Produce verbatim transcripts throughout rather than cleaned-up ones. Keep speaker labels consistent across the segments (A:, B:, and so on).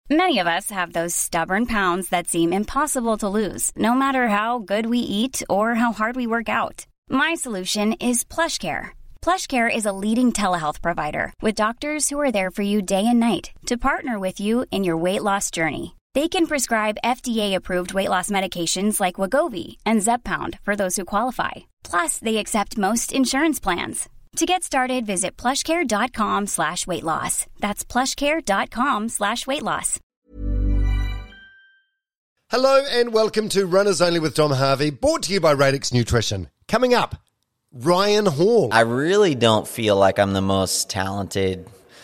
A: Many of us have those stubborn pounds that seem impossible to lose, no matter how good we eat or how hard we work out. My solution is PlushCare. PlushCare is a leading telehealth provider with doctors who are there for you day and night to partner with you in your weight loss journey. They can prescribe F D A-approved weight loss medications like Wegovy and Zepbound for those who qualify. Plus, they accept most insurance plans. To get started, visit plushcare.com slash weight loss. That's plushcare.com slash weight loss.
B: Hello and welcome to Runners Only with Dom Harvey, brought to you by Radix Nutrition. Coming up, Ryan Hall.
C: I really don't feel like I'm the most talented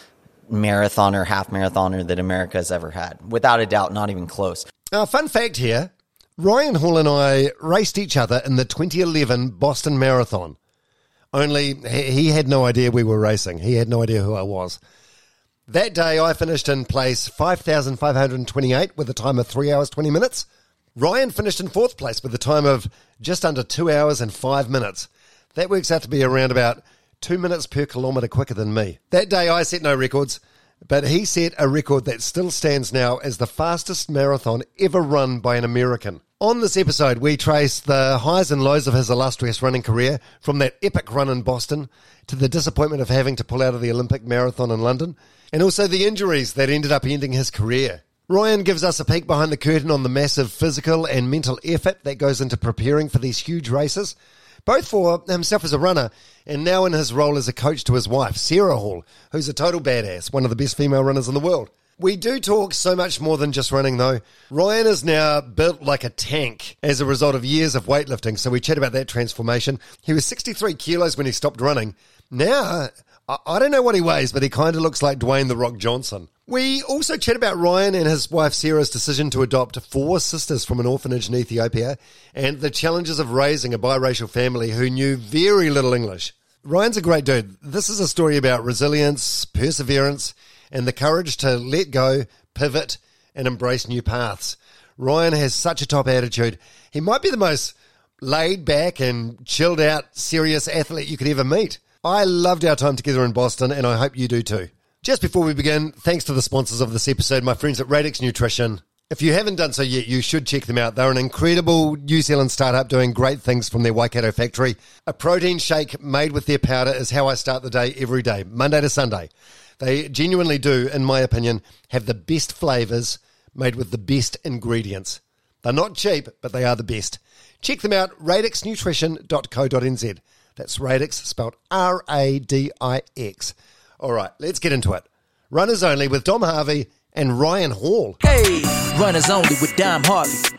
C: marathoner, half marathoner that America has ever had. Without a doubt, not even close.
B: Uh, fun fact here, Ryan Hall and I raced each other in the twenty eleven Boston Marathon. Only he had no idea we were racing. He had no idea who I was. That day I finished in place five thousand five hundred twenty-eight with a time of three hours, twenty minutes. Ryan finished in fourth place with a time of just under two hours and five minutes. That works out to be around about two minutes per kilometre quicker than me. That day I set no records, but he set a record that still stands now as the fastest marathon ever run by an American. On this episode, we trace the highs and lows of his illustrious running career, from that epic run in Boston to the disappointment of having to pull out of the Olympic marathon in London, and also the injuries that ended up ending his career. Ryan gives us a peek behind the curtain on the massive physical and mental effort that goes into preparing for these huge races, both for himself as a runner and now in his role as a coach to his wife, Sarah Hall, who's a total badass, one of the best female runners in the world. We do talk so much more than just running, though. Ryan is now built like a tank as a result of years of weightlifting, so we chat about that transformation. He was sixty-three kilos when he stopped running. Now, I, I don't know what he weighs, but he kind of looks like Dwayne "The Rock" Johnson. We also chat about Ryan and his wife Sarah's decision to adopt four sisters from an orphanage in Ethiopia and the challenges of raising a biracial family who knew very little English. Ryan's a great dude. This is a story about resilience, perseverance, and the courage to let go, pivot, and embrace new paths. Ryan has such a top attitude. He might be the most laid back and chilled out, serious athlete you could ever meet. I loved our time together in Boston, and I hope you do too. Just before we begin, thanks to the sponsors of this episode, my friends at Radix Nutrition. If you haven't done so yet, you should check them out. They're an incredible New Zealand startup doing great things from their Waikato factory. A protein shake made with their powder is how I start the day every day, Monday to Sunday. They genuinely do, in my opinion, have the best flavours made with the best ingredients. They're not cheap, but they are the best. Check them out, radix nutrition dot co dot n z. That's Radix, spelled R A D I X. All right, let's get into it. Runners Only with Dom Harvey and Ryan Hall.
D: Hey, Runners Only with Dom Harvey.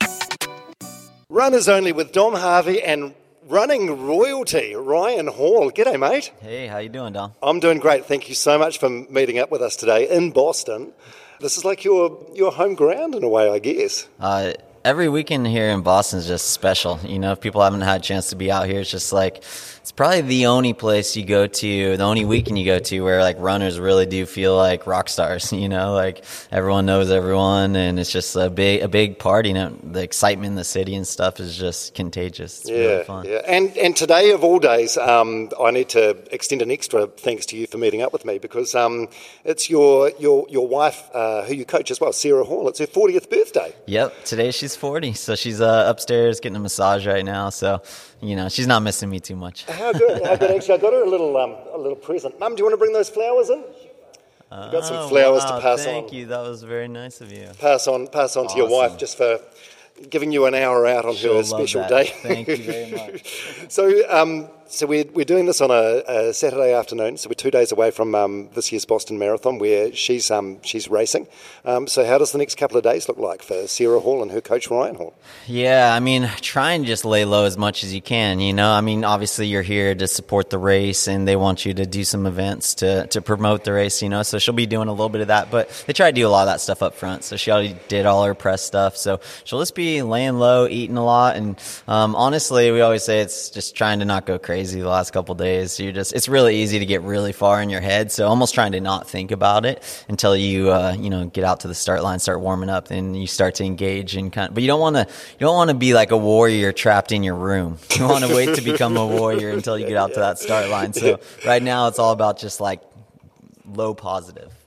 B: Runners Only with Dom Harvey and running royalty, Ryan Hall. G'day, mate.
C: Hey, how you doing, Dom?
B: I'm doing great. Thank you so much for meeting up with us today in Boston. This is like your your home ground in a way, I guess.
C: Uh, every weekend here in Boston is just special. You know, if people haven't had a chance to be out here, it's just like, it's probably the only place you go to, the only weekend you go to where like runners really do feel like rock stars, you know, like everyone knows everyone and it's just a big, a big party. You know, the excitement in the city and stuff is just contagious. It's
B: yeah,
C: really fun.
B: Yeah. And, and today of all days, um, I need to extend an extra thanks to you for meeting up with me because um, it's your, your, your wife, uh, who you coach as well, Sarah Hall. It's her fortieth birthday.
C: Yep. Today she's forty. So she's uh, upstairs getting a massage right now. So, you know, she's not missing me too much.
B: How good, how good. Actually, I got her a little um, a little present. Mum, do you want to bring those flowers in? I've got some flowers
C: oh, wow,
B: to pass
C: thank
B: on.
C: Thank you. That was very nice of you.
B: Pass on pass on
C: awesome.
B: to your wife just for giving you an hour out on
C: She'll
B: her special
C: that.
B: day.
C: Thank you very much.
B: so um, so we're, we're doing this on a, a Saturday afternoon, so we're two days away from um, this year's Boston Marathon where she's um, she's racing. Um, so how does the next couple of days look like for Sarah Hall and her coach Ryan Hall?
C: Yeah, I mean, try and just lay low as much as you can, you know. I mean, obviously you're here to support the race and they want you to do some events to, to promote the race, you know. So she'll be doing a little bit of that, but they try to do a lot of that stuff up front. So she already did all her press stuff. So she'll just be laying low, eating a lot. And um, honestly, we always say it's just trying to not go crazy the last couple of days. You're just, it's really easy to get really far in your head. So almost trying to not think about it until you, uh, you know, get out to the start line, start warming up, and you start to engage and kind of, but you don't want to, you don't want to be like a warrior trapped in your room. You want to wait to become a warrior until you get out to that start line. So right now it's all about just like low positive.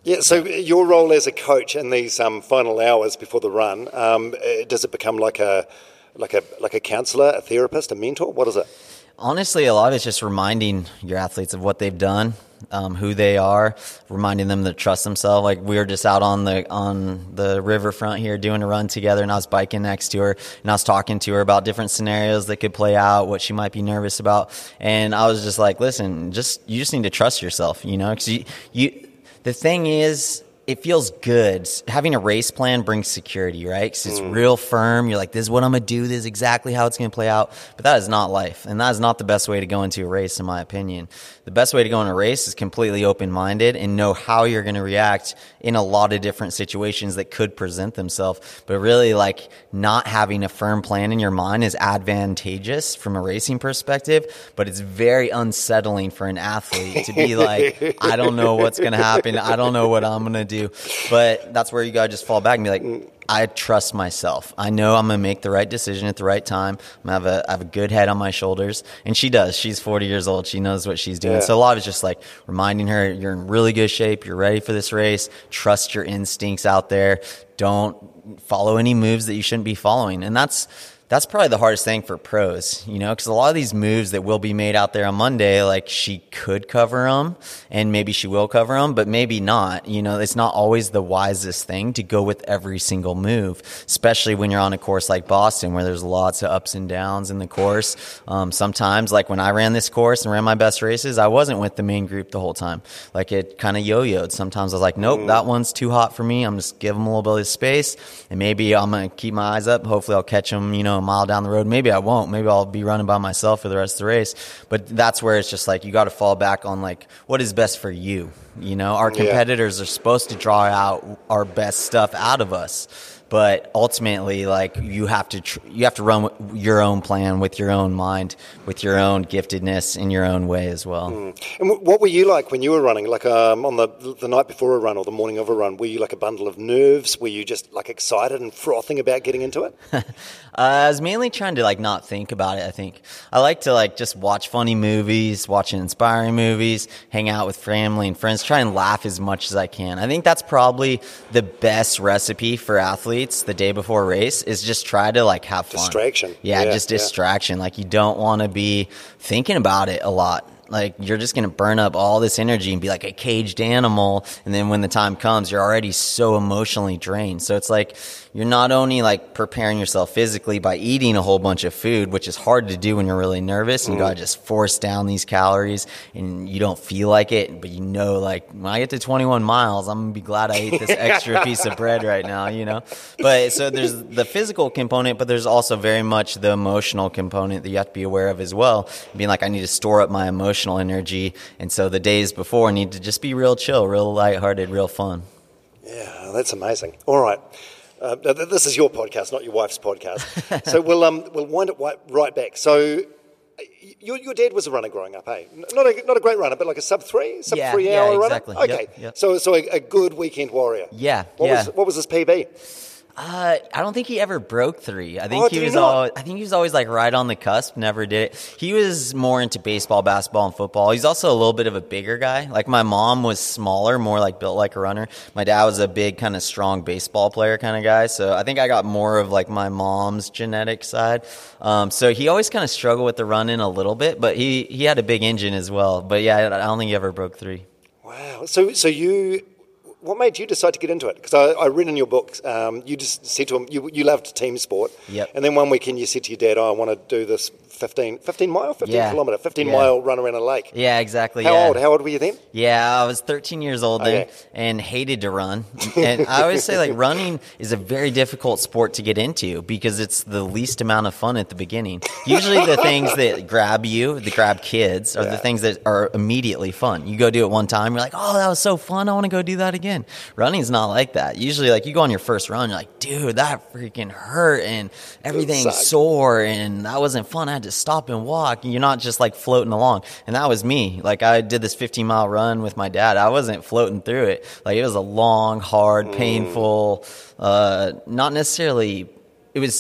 B: Yeah, so your role as a coach in these um, final hours before the run, um, does it become like a like a like a counsellor, a therapist, a mentor? What is it?
C: Honestly, a lot of it's just reminding your athletes of what they've done, um, who they are, reminding them to trust themselves. Like we were just out on the on the riverfront here doing a run together, and I was biking next to her, and I was talking to her about different scenarios that could play out, what she might be nervous about, and I was just like, listen, just you just need to trust yourself, you know, because you you. The thing is, it feels good. Having a race plan brings security, right? Because it's mm. real firm. You're like, this is what I'm going to do. This is exactly how it's going to play out. But that is not life. And that is not the best way to go into a race, in my opinion. The best way to go in a race is completely open-minded and know how you're going to react in a lot of different situations that could present themselves. But really, like, not having a firm plan in your mind is advantageous from a racing perspective, but it's very unsettling for an athlete to be like, I don't know what's going to happen. I don't know what I'm going to do. But that's where you got to just fall back and be like, I trust myself. I know I'm going to make the right decision at the right time. I'm going to have a, I have a good head on my shoulders. And she does. She's forty years old. She knows what she's doing. Yeah. So a lot of it's just like reminding her, you're in really good shape. You're ready for this race. Trust your instincts out there. Don't follow any moves that you shouldn't be following. And that's That's probably the hardest thing for pros, you know, because a lot of these moves that will be made out there on Monday, like she could cover them and maybe she will cover them, but maybe not. You know, it's not always the wisest thing to go with every single move, especially when you're on a course like Boston where there's lots of ups and downs in the course. Um, sometimes, like when I ran this course and ran my best races, I wasn't with the main group the whole time. Like it kind of yo-yoed. Sometimes I was like, nope, that one's too hot for me. I'm just give them a little bit of space and maybe I'm going to keep my eyes up. Hopefully I'll catch them, you know, a mile down the road. Maybe I won't. Maybe I'll be running by myself for the rest of the race. But that's where it's just like you got to fall back on like what is best for you. You know, our competitors yeah. are supposed to draw out our best stuff out of us. But ultimately, like you have to, tr- you have to run your own plan with your own mind, with your own giftedness in your own way as well.
B: Mm. And w- what were you like when you were running? Like um, on the the night before a run or the morning of a run, were you like a bundle of nerves? Were you just like excited and frothing about getting into it?
C: uh, I was mainly trying to like not think about it. I think I like to like just watch funny movies, watching inspiring movies, hang out with family and friends, try and laugh as much as I can. I think that's probably the best recipe for athletes. The day before a race is just try to like have fun.
B: Distraction.
C: Yeah,
B: yeah
C: just distraction. Yeah. Like you don't want to be thinking about it a lot. Like you're just going to burn up all this energy and be like a caged animal. And then when the time comes, you're already so emotionally drained. So it's like you're not only like preparing yourself physically by eating a whole bunch of food, which is hard to do when you're really nervous and mm. you got to just force down these calories and you don't feel like it. But you know, like when I get to twenty-one miles, I'm going to be glad I ate this extra piece of bread right now, you know? But so there's the physical component, but there's also very much the emotional component that you have to be aware of as well. Being like, I need to store up my emotions. Energy, and so the days before need to just be real chill, real lighthearted, real fun.
B: Yeah, that's amazing. All right, uh, this is your podcast, not your wife's podcast. So we'll um we'll wind it right back. So your your dad was a runner growing up, hey? Not a not a great runner, but like a sub three, sub
C: yeah,
B: three
C: yeah,
B: hour
C: exactly.
B: runner. Okay,
C: yep, yep.
B: so so a, a good weekend warrior.
C: Yeah,
B: what
C: yeah.
B: was what was his P B?
C: Uh, I don't think he ever broke three. I think
B: oh,
C: he was
B: he
C: all. I think he was always like right on the cusp. Never did it. He was more into baseball, basketball, and football. He's also a little bit of a bigger guy. Like my mom was smaller, more like built like a runner. My dad was a big kind of strong baseball player kind of guy. So I think I got more of like my mom's genetic side. Um, so he always kind of struggled with the running a little bit, but he he had a big engine as well. But yeah, I don't think he ever broke three.
B: Wow. So so you. What made you decide to get into it? Because I, I read in your book, um, you just said to him, you, you loved team sport.
C: Yep.
B: And then one weekend you said to your dad, oh, I want to do this fifteen, fifteen mile, fifteen
C: yeah.
B: kilometre, fifteen
C: yeah.
B: mile run around a lake.
C: Yeah, exactly.
B: How
C: yeah.
B: old? How old were you then?
C: Yeah, I was thirteen years old then
B: okay.
C: and hated to run. And I always say like running is a very difficult sport to get into because it's the least amount of fun at the beginning. Usually the things that grab you, that grab kids, are
B: yeah.
C: the things that are immediately fun. You go do it one time, you're like, oh, that was so fun. I want to go do that again. Running's not like that. Usually like you go on your first run, you're like, dude, that freaking hurt and everything's sore and that wasn't fun. I had to stop and walk. You're not just like floating along. And that was me. Like I did this fifteen mile run with my dad. I wasn't floating through it. Like it was a long, hard, painful, uh, not necessarily, it was,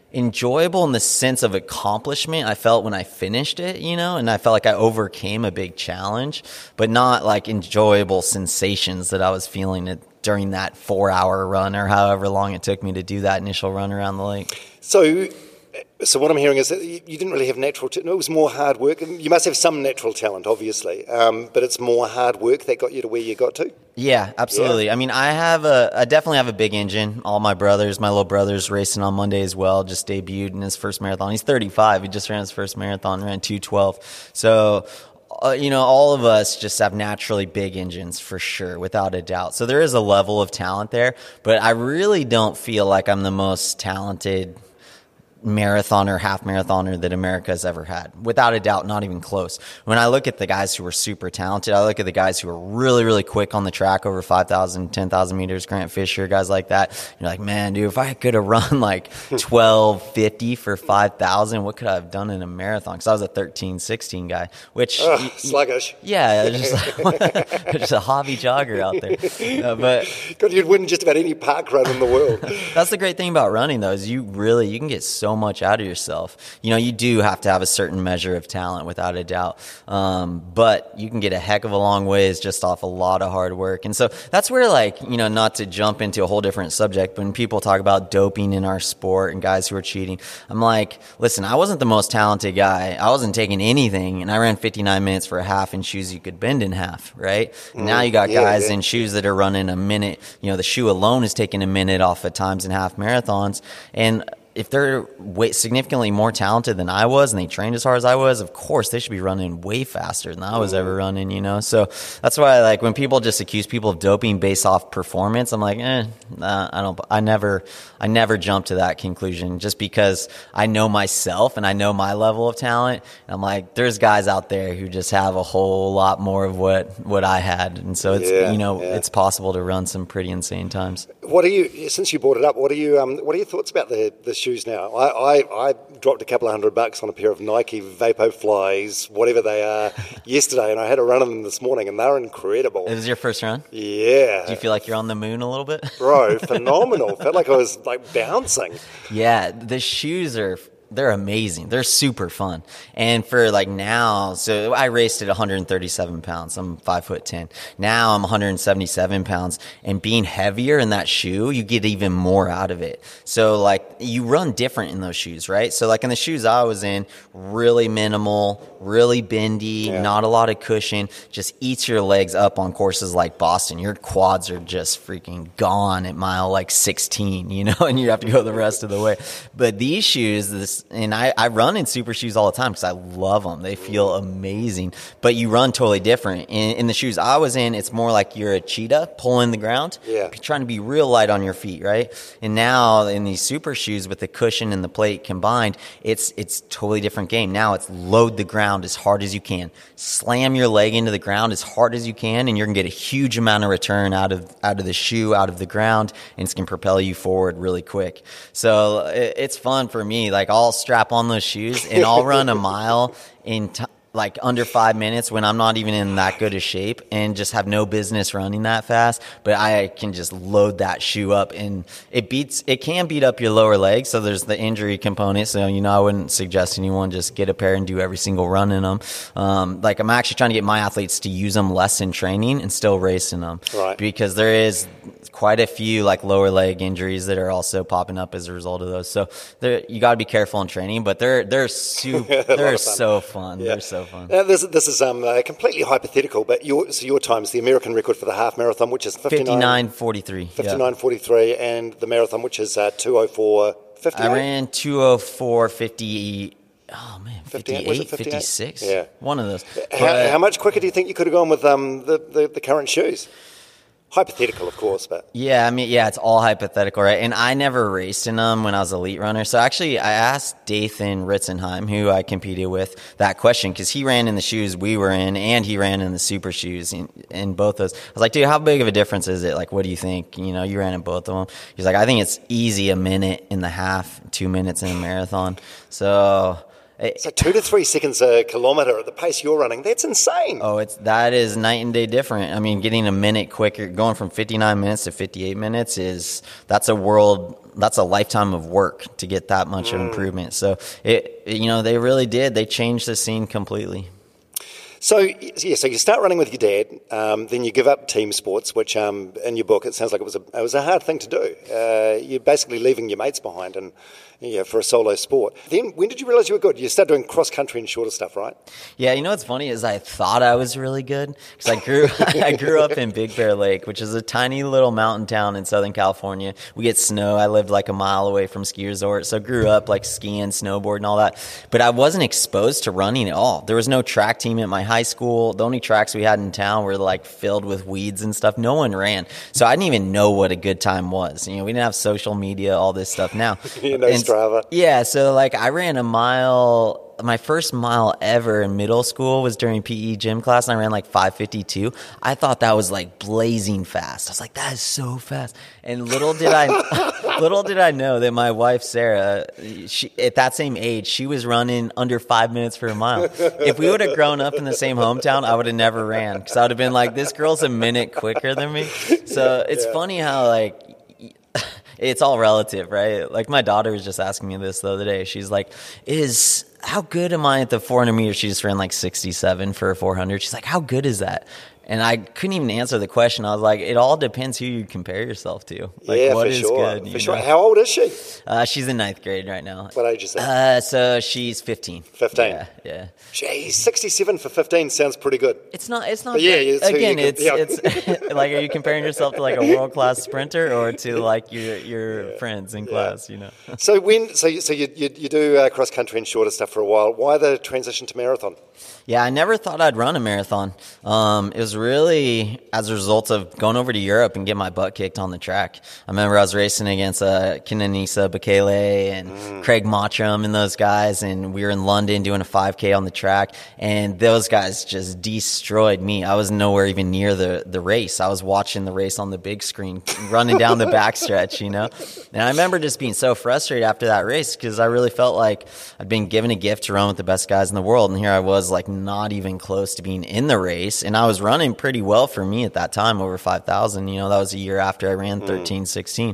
C: enjoyable in the sense of accomplishment I felt when I finished it, you know, and I felt like I overcame a big challenge, but not like enjoyable sensations that I was feeling it during that four hour run or however long it took me to do that initial run around the lake.
B: So, so what I'm hearing is that you didn't really have natural talent. It was more hard work. You must have some natural talent, obviously, um, but it's more hard work that got you to where you got to.
C: Yeah, absolutely. Yeah. I mean, I have a, I definitely have a big engine. All my brothers, my little brother's racing on Monday as well. Just debuted in his first marathon. He's thirty-five. He just ran his first marathon, ran two twelve. So, uh, you know, all of us just have naturally big engines for sure, without a doubt. So there is a level of talent there, but I really don't feel like I'm the most talented marathoner, half marathoner that America has ever had. Without a doubt, not even close. When I look at the guys who are super talented, I look at the guys who are really, really quick on the track over five thousand, ten thousand meters, Grant Fisher, guys like that. You're like, man, dude, if I could have run like twelve fifty for five thousand, what could I have done in a marathon? Because I was a thirteen sixteen guy, which...
B: Ugh, y- sluggish.
C: Yeah, just, like, just a hobby jogger out there. Uh, but
B: God, you'd win just about any park run in the world.
C: That's the great thing about running, though, is you really, you can get so much out of yourself. You know, you do have to have a certain measure of talent, without a doubt. Um, but you can get a heck of a long ways just off a lot of hard work. And so that's where, like, you know, not to jump into a whole different subject, but when people talk about doping in our sport and guys who are cheating, I'm like, listen, I wasn't the most talented guy. I wasn't taking anything, and I ran fifty-nine minutes for a half in shoes you could bend in half, right? And now you got
B: yeah,
C: guys
B: yeah.
C: in shoes that are running a minute. You know, the shoe alone is taking a minute off at times in half marathons. And if they're way, significantly more talented than I was and they trained as hard as I was, of course they should be running way faster than I was ever running, you know? So that's why, like, when people just accuse people of doping based off performance, I'm like, eh, nah, I don't, I never, I never jump to that conclusion, just because I know myself and I know my level of talent. And I'm like, there's guys out there who just have a whole lot more of what, what I had. And so it's,
B: yeah,
C: you know,
B: yeah.
C: it's possible to run some pretty insane times.
B: What are you, since you brought it up, what are you, um, what are your thoughts about the, the shoes now? I, I, I dropped a couple of hundred bucks on a pair of Nike Vaporflies, whatever they are, yesterday, and I had a run of them this morning, and they're incredible.
C: It was your first run?
B: Yeah.
C: Do you feel like you're on the moon a little bit?
B: Bro, phenomenal. Felt like I was, like, bouncing.
C: Yeah, the shoes are... they're amazing. They're super fun. And for like now, so I raced at one hundred thirty-seven pounds. I'm five foot ten. Now I'm one hundred seventy-seven pounds, and being heavier in that shoe, you get even more out of it. So like you run different in those shoes, right? So like in the shoes I was in, really minimal, really bendy,
B: yeah.
C: not a lot of cushion, just eats your legs up on courses like Boston. Your quads are just freaking gone at mile like sixteen, you know, and you have to go the rest of the way. But these shoes, this, and I, I run in super shoes all the time because I love them. They feel amazing, but you run totally different. In, in the shoes I was in, it's more like you're a cheetah pulling the ground,
B: yeah.
C: trying to be real light on your feet, right? And now in these super shoes with the cushion and the plate combined, it's it's totally different game. Now it's load the ground as hard as you can, slam your leg into the ground as hard as you can, and you're gonna get a huge amount of return out of out of the shoe, out of the ground, and it's gonna propel you forward really quick. So it, it's fun for me. Like I'll strap on those shoes and I'll run a mile in t- like under five minutes when I'm not even in that good a shape and just have no business running that fast. But I can just load that shoe up, and it beats, it can beat up your lower legs. So there's the injury component. So, you know, I wouldn't suggest anyone just get a pair and do every single run in them. Um, like I'm actually trying to get my athletes to use them less in training and still race in them.
B: Right.
C: Because there is quite a few like lower leg injuries that are also popping up as a result of those. So you got to be careful in training, but they're, they're super, they're so fun. Yeah. They're so fun.
B: Now, this, this is um, uh, completely hypothetical, but your, so your time's the American record for the half marathon, which is
C: fifty-nine forty-three.
B: fifty-nine forty-three, yeah. And the marathon, which is uh, two oh four fifty-eight.
C: I ran two oh four fifty. Oh man, fifty-eight, fifty-six.
B: Yeah.
C: One of those.
B: How,
C: But,
B: how much quicker do you think you could have gone with um, the, the, the current shoes? Hypothetical, of course, but
C: yeah, I mean, yeah, it's all hypothetical, right? And I never raced in them when I was an elite runner. So actually, I asked Dathan Ritzenheim, who I competed with, that question because he ran in the shoes we were in, and he ran in the super shoes in, in both those. I was like, dude, how big of a difference is it? Like, what do you think? You know, you ran in both of them. He's like, I think it's easy a minute in the half, two minutes in a marathon. So It,
B: So two to three seconds a kilometre at the pace you're running, that's insane.
C: Oh, it's that is night and day different. I mean, getting a minute quicker, going from fifty-nine minutes to fifty-eight minutes is that's a world, that's a lifetime of work to get that much of improvement. So it, you know, they really did. They changed the scene completely.
B: So, yeah, so you start running with your dad, um, then you give up team sports, which um, in your book it sounds like it was a, it was a hard thing to do. Uh, you're basically leaving your mates behind and yeah, for a solo sport. Then when did you realise you were good? You started doing cross-country and shorter stuff, right?
C: Yeah, you know what's funny is I thought I was really good because I grew I grew up in Big Bear Lake, which is a tiny little mountain town in Southern California. We get snow. I lived like a mile away from ski resort, so grew up like skiing, snowboarding, all that. But I wasn't exposed to running at all. There was no track team at my high school. The only tracks we had in town were like filled with weeds and stuff. No one ran, so I didn't even know what a good time was. You know, we didn't have social media, all this stuff now.
B: You know,
C: and,
B: Strava.
C: Yeah, so like I ran a mile, my first mile ever in middle school was during P E gym class, and I ran like five fifty-two. I thought that was like blazing fast. I was like, that is so fast. And little did I, little did I know that my wife Sarah, she, at that same age, she was running under five minutes for a mile. If we would have grown up in the same hometown, I would have never ran because I would have been like, this girl's a minute quicker than me. So it's yeah. funny how like. It's all relative, right? Like my daughter was just asking me this the other day. She's like, "Is how good am I at the four hundred meters?" She just ran like sixty-seven for a four hundred. She's like, "How good is that?" And I couldn't even answer the question. I was like, it all depends who you compare yourself to. Like,
B: yeah,
C: what
B: for
C: is
B: sure.
C: good,
B: for
C: you
B: sure.
C: know?
B: How old is she?
C: Uh, she's in ninth grade right now.
B: What age is that?
C: Uh, so she's fifteen.
B: Fifteen.
C: Yeah, yeah.
B: Geez, sixty-seven for fifteen sounds pretty good.
C: It's not. It's not.
B: But yeah,
C: good.
B: it's who
C: Again,
B: you can-
C: it's
B: yeah.
C: it's like, are you comparing yourself to like a world class sprinter or to like your your
B: Yeah.
C: friends in
B: Yeah.
C: class? You know.
B: So when so you, so you you, you do uh, cross country and shorter stuff for a while. Why the transition to marathon?
C: Yeah, I never thought I'd run a marathon. Um, it was really as a result of going over to Europe and getting my butt kicked on the track. I remember I was racing against uh, Kenenisa Bekele and mm. Craig Mottram and those guys, and we were in London doing a five K on the track, and those guys just destroyed me. I was nowhere even near the, the race. I was watching the race on the big screen, running down the backstretch, you know? And I remember just being so frustrated after that race because I really felt like I'd been given a gift to run with the best guys in the world, and here I was like not even close to being in the race, and I was running pretty well for me at that time, over five thousand. You know, that was a year after I ran thirteen sixteen.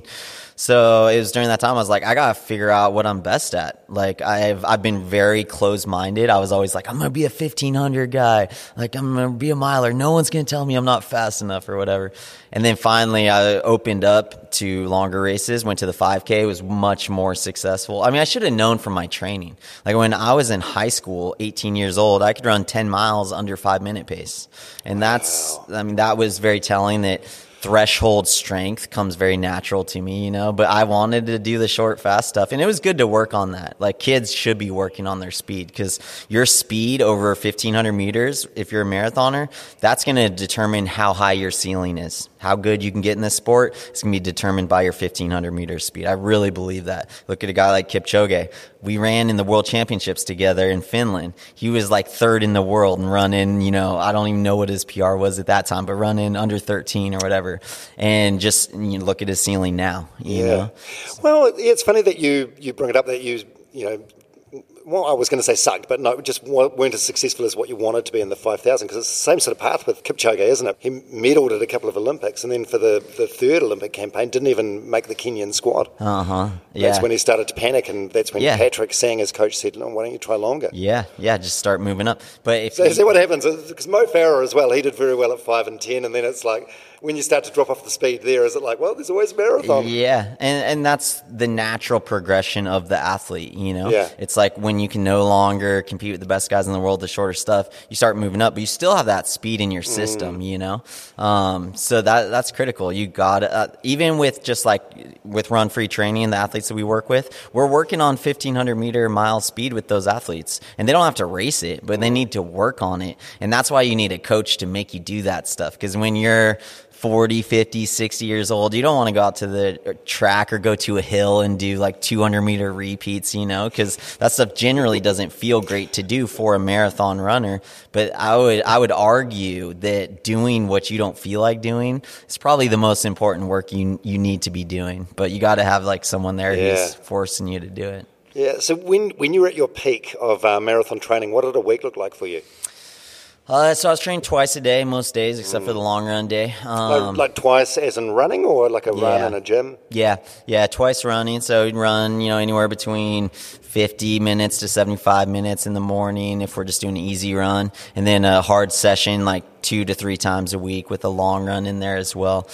C: So it was during that time I was like, I gotta figure out what I'm best at. Like I've I've been very close-minded. I was always like, I'm gonna be a fifteen hundred guy. Like I'm gonna be a miler. No one's gonna tell me I'm not fast enough or whatever. And then finally I opened up to longer races, went to the five K, was much more successful. I mean, I should have known from my training. Like when I was in high school, eighteen years old, I could run ten miles under five minute pace. And that's, I mean, that was very telling that threshold strength comes very natural to me, you know, but I wanted to do the short, fast stuff. And it was good to work on that. Like kids should be working on their speed because your speed over fifteen hundred meters, if you're a marathoner, that's going to determine how high your ceiling is. How good you can get in this sport is going to be determined by your fifteen hundred meter speed. I really believe that. Look at a guy like Kipchoge. We ran in the world championships together in Finland. He was like third in the world and running, you know, I don't even know what his P R was at that time, but running under thirteen or whatever. And just you know, look at his ceiling now, you
B: yeah.
C: know.
B: Well, yeah, it's funny that you, you bring it up that you, you know, well, I was going to say sucked, but no, just weren't as successful as what you wanted to be in the five thousand, because it's the same sort of path with Kipchoge, isn't it? He medalled at a couple of Olympics, and then for the, the third Olympic campaign, didn't even make the Kenyan squad.
C: Uh-huh, yeah.
B: That's when he started to panic, and that's when
C: yeah.
B: Patrick Sang, his coach, said, no, why don't you try longer?
C: Yeah, yeah, just start moving up. But if
B: So
C: you,
B: see what happens, because Mo Farah as well, he did very well at five and ten, and then it's like, when you start to drop off the speed there, is it like, well, there's always a marathon?
C: Yeah, and and that's the natural progression of the athlete, you know?
B: Yeah.
C: It's like when you can no longer compete with the best guys in the world, the shorter stuff, you start moving up, but you still have that speed in your system, mm. you know? Um, so that that's critical. You got uh, even with just like with Run Free Training and the athletes that we work with, we're working on fifteen hundred meter mile speed with those athletes. And they don't have to race it, but they need to work on it. And that's why you need a coach to make you do that stuff. Because when you're forty, fifty, sixty years old, you don't want to go out to the track or go to a hill and do like two hundred meter repeats, you know, because that stuff generally doesn't feel great to do for a marathon runner. But I would, I would argue that doing what you don't feel like doing is probably the most important work you, you need to be doing. But you got to have like someone there
B: Yeah.
C: who's forcing you to do it.
B: Yeah, so when, when you were at your peak of uh, marathon training, what did a week look like for you?
C: Uh, so I was training twice a day, most days, except mm. for the long run day. Um,
B: like, like twice as in running, or like a
C: yeah.
B: run in a gym?
C: Yeah, yeah, twice running. So we'd run, you know, anywhere between fifty minutes to seventy-five minutes in the morning if we're just doing an easy run. And then a hard session like two to three times a week with a long run in there as well.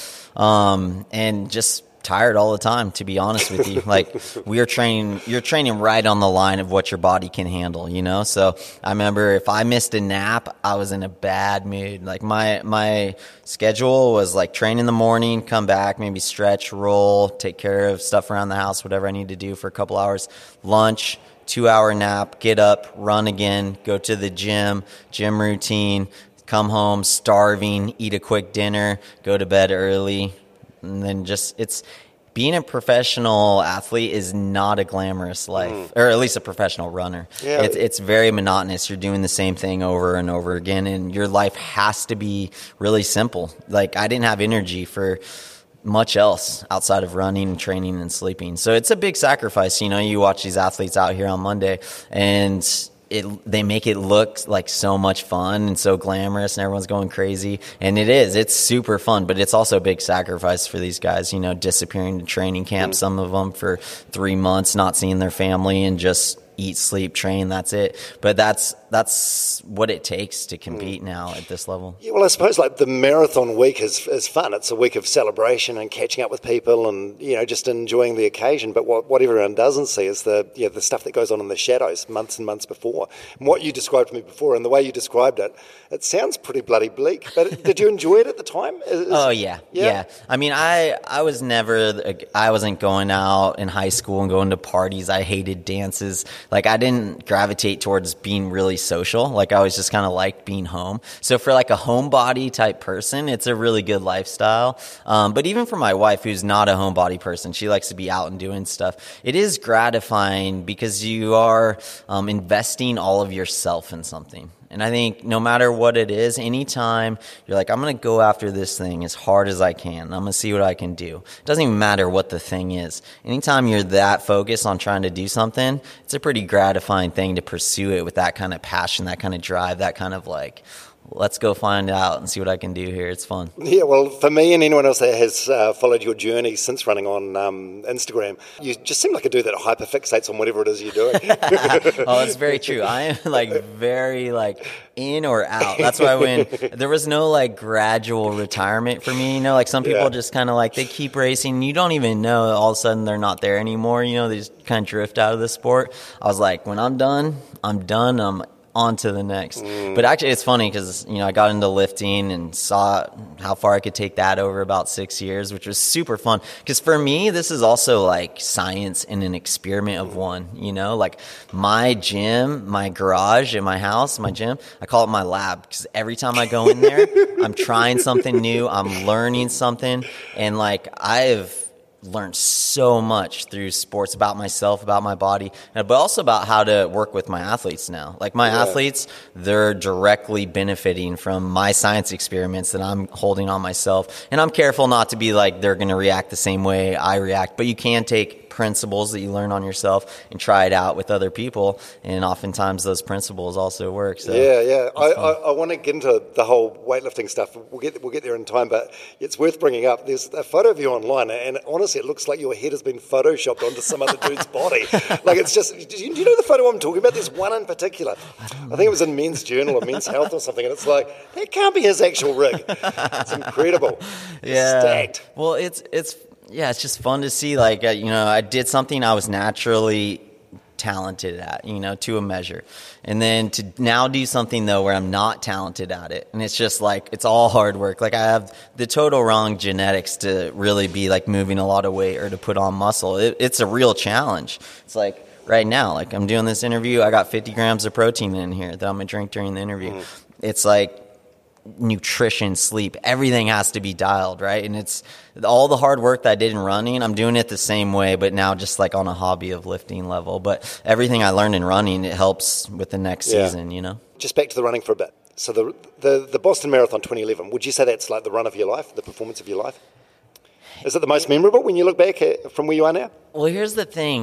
C: Um, and just tired all the time, to be honest with you. Like, we are training, you're training right on the line of what your body can handle, you know? So I remember if I missed a nap, I was in a bad mood. Like, my, my schedule was like train in the morning, come back, maybe stretch, roll, take care of stuff around the house, whatever I need to do for a couple hours, lunch, two hour nap, get up, run again, go to the gym, gym routine, come home starving, eat a quick dinner, go to bed early. And then just, it's, being a professional athlete is not a glamorous life, mm. or at least a professional runner. Yeah. It's, it's very monotonous. You're doing the same thing over and over again, and your life has to be really simple. Like, I didn't have energy for much else outside of running and training and sleeping. So it's a big sacrifice. You know, you watch these athletes out here on Monday, and It, they make it look like so much fun and so glamorous and everyone's going crazy. And it is. It's super fun, but it's also a big sacrifice for these guys, you know, disappearing to training camp, some of them for three months, not seeing their family and just eat, sleep, train, that's it. But that's that's what it takes to compete mm. now at this level.
B: Yeah, well, I suppose like the marathon week is is fun. It's a week of celebration and catching up with people and, you know, just enjoying the occasion. But what, what everyone doesn't see is the you know, the stuff that goes on in the shadows months and months before. And what you described to me before and the way you described it, it sounds pretty bloody bleak. But did you enjoy it at the time? Is,
C: oh, yeah, yeah. Yeah. I mean, I, I was never, I wasn't going out in high school and going to parties. I hated dances. Like, I didn't gravitate towards being really social. Like, I always just kind of liked being home. So for like a homebody type person, it's a really good lifestyle. Um, but even for my wife, who's not a homebody person, she likes to be out and doing stuff. It is gratifying because you are um, investing all of yourself in something. And I think no matter what it is, anytime you're like, I'm going to go after this thing as hard as I can. I'm going to see what I can do. It doesn't even matter what the thing is. Anytime you're that focused on trying to do something, it's a pretty gratifying thing to pursue it with that kind of passion, that kind of drive, that kind of like, let's go find out and see what I can do here. It's fun. Yeah, well, for me and anyone else that has uh, followed your journey since running on um, Instagram, you just seem like a dude that hyperfixates on whatever it is you're doing. Oh, it's very true. I am like very like in or out. That's why when there was no like gradual retirement for me, you know, like some people yeah. just kind of like they keep racing. You don't even know all of a sudden they're not there anymore. You know, they just kind of drift out of the sport. I was like, when I'm done, I'm done. I'm on to the next. Mm. But actually it's funny because, you know, I got into lifting and saw how far I could take that over about six years, which was super fun. Because for me, this is also like science and an experiment of one, you know, like my gym, my garage in my house, my gym, I call it my lab because every time I go in there, I'm trying something new. I'm learning something. And like I've learned so much through sports about myself, about my body, but also about how to work with my athletes now. Like my yeah. athletes, they're directly benefiting from my science experiments that I'm holding on myself. And I'm careful not to be like they're going to react the same way I react, but you can take principles that you learn on yourself and try it out with other people, and oftentimes those principles also work. So
B: yeah, yeah. I, I, I want to get into the whole weightlifting stuff. We'll get we'll get there in time, but it's worth bringing up. There's a photo of you online, and honestly, it looks like your head has been photoshopped onto some other dude's body. Like it's just. Do you, do you know the photo I'm talking about? There's one in particular. I, I think it was in Men's Journal or Men's Health or something, and it's like that can't be his actual rig. It's incredible.
C: Yeah.
B: Stacked.
C: Well, it's it's. Yeah, it's just fun to see, like, uh, you know, I did something I was naturally talented at, you know, to a measure. And then to now do something, though, where I'm not talented at it. And it's just like, it's all hard work. Like, I have the total wrong genetics to really be, like, moving a lot of weight or to put on muscle. It, it's a real challenge. It's like, right now, like, I'm doing this interview, I got fifty grams of protein in here that I'm going to drink during the interview. Mm. It's like, nutrition, sleep, everything has to be dialed, right? And it's all the hard work that I did in running, I'm doing it the same way, but now just like on a hobby of lifting level. But everything I learned in running, it helps with the next yeah. season, you know?
B: Just back to the running for a bit. So the, the the Boston Marathon twenty eleven, would you say that's like the run of your life, the performance of your life? Is it the most memorable when you look back at, from where you are now?
C: Well, here's the thing.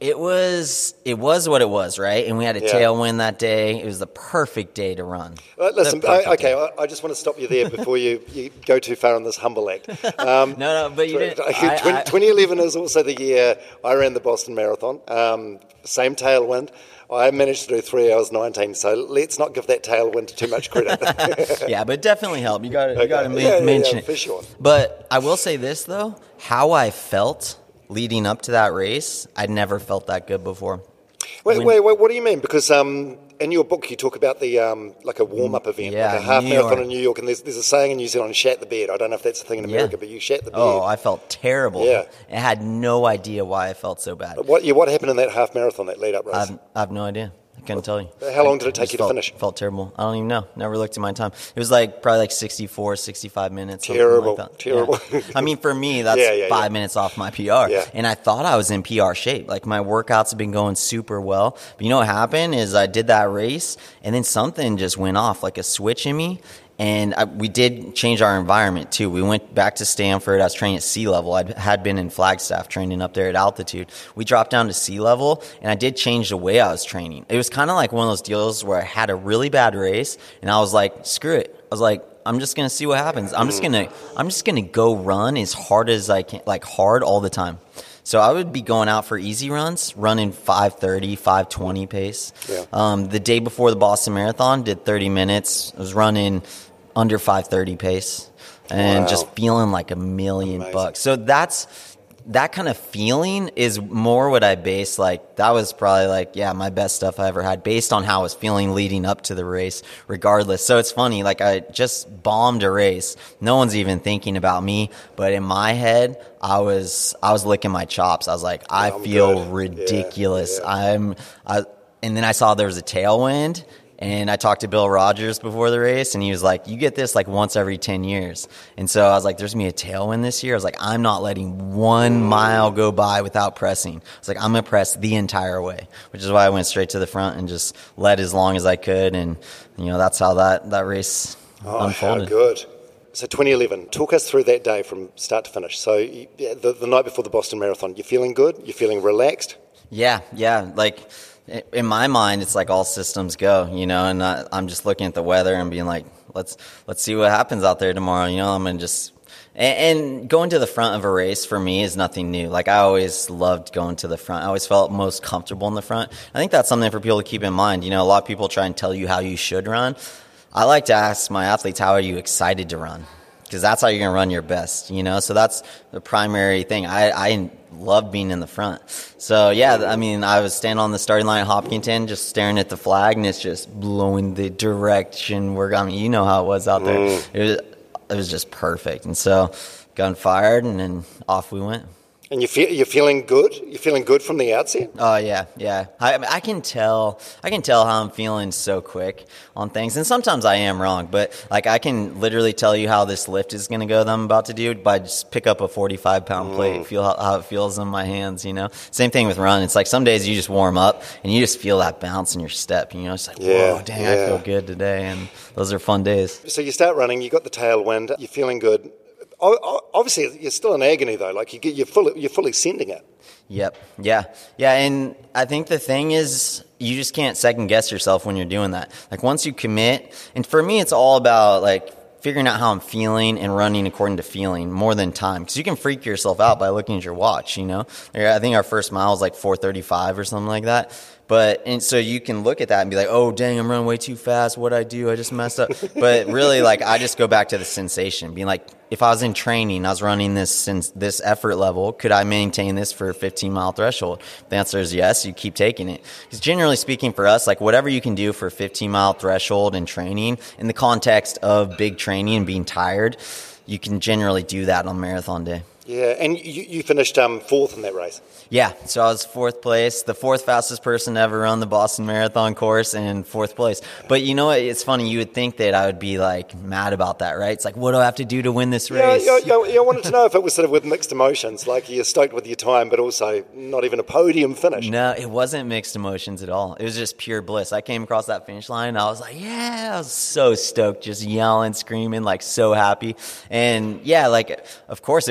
C: It was it was what it was, right? And we had a
B: Yeah.
C: tailwind that day. It was the perfect day to run.
B: Uh, listen,
C: The
B: I,
C: perfect
B: okay,
C: day.
B: I, I just want to stop you there before you, you go too far on this humble act. Um,
C: No, no, but you didn't. I-
B: twenty,
C: I-
B: twenty eleven is also the year I ran the Boston Marathon. Um, same tailwind. I managed to do three hours nineteen, so let's not give that tailwind too much credit.
C: Yeah, but it definitely helped. You got to you got to
B: Okay. Yeah, yeah,
C: mention
B: yeah,
C: it
B: for sure.
C: But I will say this though: how I felt leading up to that race, I'd never felt that good before.
B: Wait,
C: When-
B: wait, wait, what do you mean? Because um, in your book you talk about the um, like a warm-up event,
C: Yeah,
B: like a half
C: New
B: marathon
C: York.
B: in New York, and there's, there's a saying in New Zealand, shat the bed. I don't know if that's a thing in America,
C: Yeah.
B: but you shat the bed.
C: Oh, I felt terrible.
B: Yeah.
C: I had no idea why I felt so bad.
B: What, yeah, what happened in that half marathon, that lead-up race?
C: I've, I have no idea. I couldn't tell you.
B: How long did
C: I
B: it take
C: just
B: you to
C: felt,
B: finish?
C: Felt terrible. I don't even know. Never looked at my time. It was like probably like sixty-four, sixty-five minutes. something
B: Terrible,
C: like that.
B: terrible.
C: Yeah. I mean, for me, that's
B: Yeah, yeah,
C: five
B: yeah.
C: minutes off my P R.
B: Yeah.
C: And I thought I was in P R shape. Like my workouts have been going super well. But you know what happened is I did that race and then something just went off, like a switch in me. And I, we did change our environment too. We went back to Stanford. I was training at sea level. I had been in Flagstaff training up there at altitude. We dropped down to sea level, and I did change the way I was training. It was kind of like one of those deals where I had a really bad race, and I was like, "Screw it!" I was like, "I'm just gonna see what happens. I'm just gonna, I'm just gonna go run as hard as I can, like hard all the time." So I would be going out for easy runs, running five thirty, five twenty pace.
B: Yeah.
C: Um, the day before the Boston Marathon, did thirty minutes. I was running under five thirty pace and
B: Wow.
C: just feeling like a million
B: Amazing.
C: bucks. So that's that kind of feeling is more what I base. Like that was probably like, yeah, my best stuff I ever had based on how I was feeling leading up to the race regardless. So it's funny, like I just bombed a race. No one's even thinking about me, but in my head, I was, I was licking my chops. I was like, I
B: I'm
C: feel
B: good.
C: ridiculous.
B: Yeah,
C: I'm, I, and then I saw there was a tailwind. And I talked to Bill Rogers before the race, and he was like, you get this like once every ten years. And so I was like, there's going to be a tailwind this year. I was like, I'm not letting one mile go by without pressing. I was like, I'm going to press the entire way, which is why I went straight to the front and just led as long as I could. And, you know, that's how that, that race
B: Oh,
C: unfolded.
B: how good. So twenty eleven, talk us through that day from start to finish. So you, yeah, the, the night before the Boston Marathon, you feeling good? You feeling relaxed?
C: Yeah, yeah. Like in my mind, it's like all systems go, you know, and I, I'm just looking at the weather and being like, let's let's see what happens out there tomorrow. You know, I'm gonna just and, and going to the front of a race for me is nothing new. Like I always loved going to the front. I always felt most comfortable in the front. I think that's something for people to keep in mind. You know, a lot of people try and tell you how you should run. I like to ask my athletes, how are you excited to run? Because that's how you're going to run your best, you know? So that's the primary thing. I, I love being in the front. So, yeah, I mean, I was standing on the starting line at Hopkinton just staring at the flag, and it's just blowing the direction we're going. You know how it was out there.
B: Mm.
C: It was, it was just perfect. And so gun fired, and then off we went.
B: And you feel, you're feeling good? You're feeling good from the outset?
C: Oh yeah, yeah. I, I can tell. I can tell how I'm feeling so quick on things, and sometimes I am wrong. But like, I can literally tell you how this lift is going to go that I'm about to do by just pick up a forty-five pound plate, feel how, how it feels in my hands. You know, same thing with running. It's like some days you just warm up and you just feel that bounce in your step. You know, it's like,
B: Yeah,
C: whoa, dang,
B: yeah.
C: I feel good today, and those are fun days.
B: So you start running, you got the tailwind, you're feeling good. O- o- Obviously, you're still in agony, though. Like, you get, you're, fully, you're fully sending it.
C: Yep. Yeah. Yeah. And I think the thing is, you just can't second guess yourself when you're doing that. Like once you commit, and for me, it's all about like figuring out how I'm feeling and running according to feeling more than time. Because you can freak yourself out by looking at your watch, you know? I think our first mile was like four thirty-five or something like that. But, and so you can look at that and be like, oh, dang, I'm running way too fast. What'd I do? I just messed up. But really, like, I just go back to the sensation, being like, if I was in training, I was running this since this effort level, could I maintain this for a fifteen mile threshold? The answer is yes, you keep taking it. Because generally speaking for us, like whatever you can do for a fifteen mile threshold in training, in the context of big training and being tired, you can generally do that on marathon day.
B: Yeah, and you, you finished um, fourth in that race.
C: Yeah, so I was fourth place, the fourth fastest person to ever run the Boston Marathon course, and fourth place. But you know what? It's funny. You would think that I would be like mad about that, right? It's like, what do I have to do to win this
B: Yeah,
C: race?
B: yeah, yeah, yeah, I wanted to know if it was sort of with mixed emotions, like you're stoked with your time, but also not even a podium finish.
C: No, it wasn't mixed emotions at all. It was just pure bliss. I came across that finish line, and I was like, yeah, I was so stoked, just yelling, screaming, like so happy. And yeah, like, of course, it would have been fun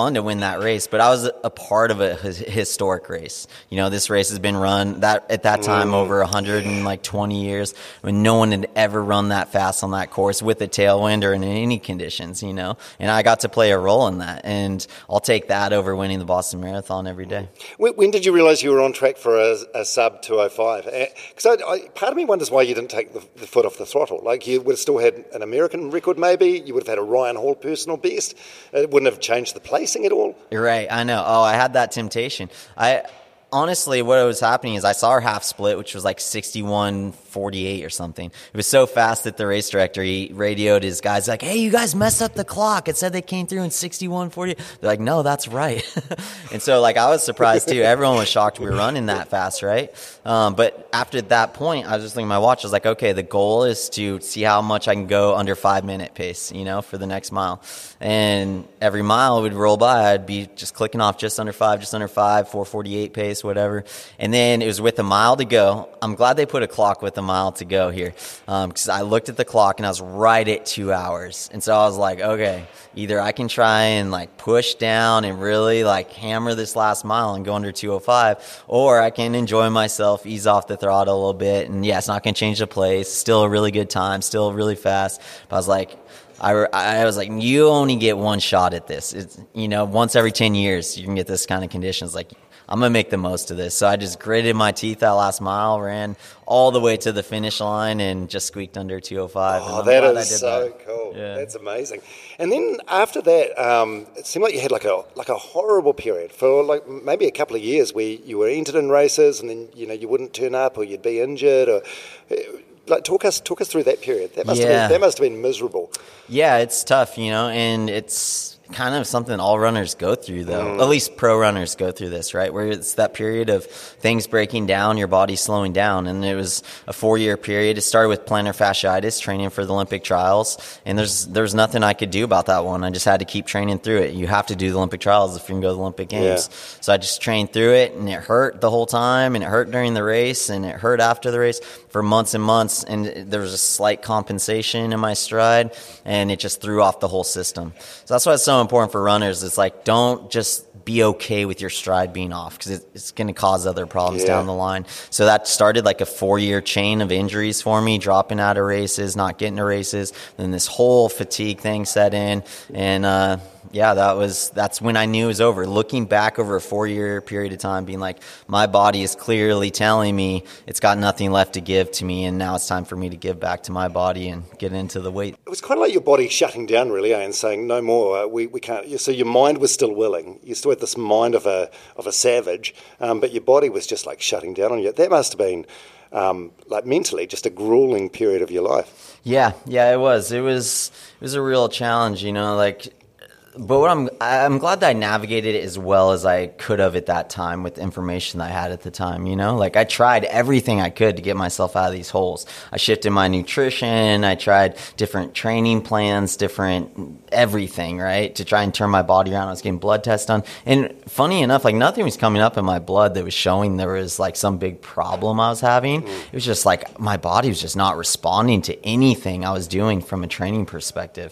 C: fun to win that race, but I was a part of a his- historic race. You know, this race has been run that at that time mm. over one hundred twenty years when no one had ever run that fast on that course with a tailwind or in any conditions, you know. And I got to play a role in that, and I'll take that over winning the Boston Marathon every day.
B: When, when did you realize you were on track for a, a sub two oh five? Because I, I, part of me wonders why you didn't take the, the foot off the throttle. Like, you would have still had an American record, maybe. You would have had a Ryan Hall personal best. It wouldn't have changed the placing at all.
C: You're right. I know. Oh, I had that temptation. I honestly, what was happening is I saw her half split, which was like sixty-one forty-eight or something. It was so fast that the race director, he radioed his guys like, hey, you guys messed up the clock. It said they came through in sixty-one forty-eight. They're like, no, that's right. And so, like, I was surprised too. Everyone was shocked we were running that fast, right? Um, but after that point, I was just looking at my watch. I was like, okay, the goal is to see how much I can go under five minute pace, you know, for the next mile. And every mile would roll by, I'd be just clicking off just under five, just under five, four forty-eight pace, whatever. And then it was with a mile to go. I'm glad they put a clock with a mile to go here, because um, I looked at the clock and I was right at two hours. And so I was like, okay, either I can try and like push down and really like hammer this last mile and go under two oh five, or I can enjoy myself, ease off the throttle a little bit. And yeah, it's not going to change the place. Still a really good time, still really fast. But I was like, I, I was like, you only get one shot at this. It's, you know, once every ten years you can get this kind of conditions. Like, I'm going to make the most of this. So I just gritted my teeth that last mile, ran all the way to the finish line, and just squeaked under two oh five.
B: Oh, that is so that. cool. Yeah. That's amazing. And then after that, um, it seemed like you had like a like a horrible period for like maybe a couple of years where you were entered in races and then, you know, you wouldn't turn up or you'd be injured or... Like, talk us talk us through that period. That must yeah. have been, that must have been miserable.
C: Yeah, it's tough, you know, and it's kind of something all runners go through, though. Mm. At least pro runners go through this, right? Where it's that period of things breaking down, your body slowing down. And it was a four-year period. It started with plantar fasciitis, training for the Olympic trials. And there's there's nothing I could do about that one. I just had to keep training through it. You have to do the Olympic trials if you can go to the Olympic Games. Yeah. So I just trained through it, and it hurt the whole time, and it hurt during the race, and it hurt after the race for months and months. And there was a slight compensation in my stride, and it just threw off the whole system. So that's why it's so important for runners. It's like, don't just be okay with your stride being off, because it, it's going to cause other problems yeah. down the line. So that started like a four-year chain of injuries for me, dropping out of races, not getting to races. Then this whole fatigue thing set in, and uh, yeah, that was that's when I knew it was over. Looking back over a four-year period of time, being like, my body is clearly telling me it's got nothing left to give to me, and now it's time for me to give back to my body and get into the weight.
B: It was kind of like your body shutting down, really, eh, and saying, no more, uh, we, we can't. So your mind was still willing. You still had this mind of a of a savage, um, but your body was just like shutting down on you. That must have been, um, like mentally, just a grueling period of your life.
C: Yeah, yeah, it was. It was it was a real challenge, you know, like. But what I'm I'm glad that I navigated it as well as I could have at that time with the information that I had at the time, you know? Like, I tried everything I could to get myself out of these holes. I shifted my nutrition. I tried different training plans, different everything, right, to try and turn my body around. I was getting blood tests done. And funny enough, like, nothing was coming up in my blood that was showing there was, like, some big problem I was having. Mm. It was just, like, my body was just not responding to anything I was doing from a training perspective.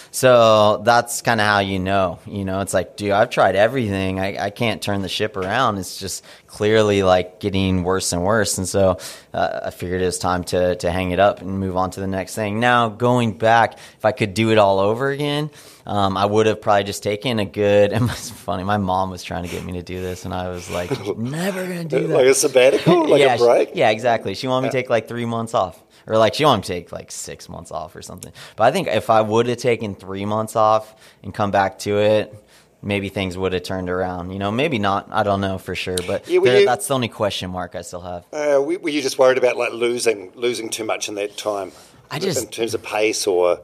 C: So that's kind of how you know, you know, it's like, dude, I've tried everything. I, I can't turn the ship around. It's just clearly like getting worse and worse. And so uh, I figured it was time to, to hang it up and move on to the next thing. Now, going back, if I could do it all over again, um, I would have probably just taken a good, and it's funny, my mom was trying to get me to do this, and I was like, never going to do that.
B: Like a sabbatical? Like
C: yeah,
B: a break?
C: She, yeah, exactly. She wanted me to take like three months off. Or like she wanted to take like six months off or something. But I think if I would have taken three months off and come back to it, maybe things would have turned around. You know, maybe not. I don't know for sure. But yeah, there, you, that's the only question mark I still have.
B: Uh, were you just worried about like losing losing too much in that time?
C: I just
B: in terms of pace or.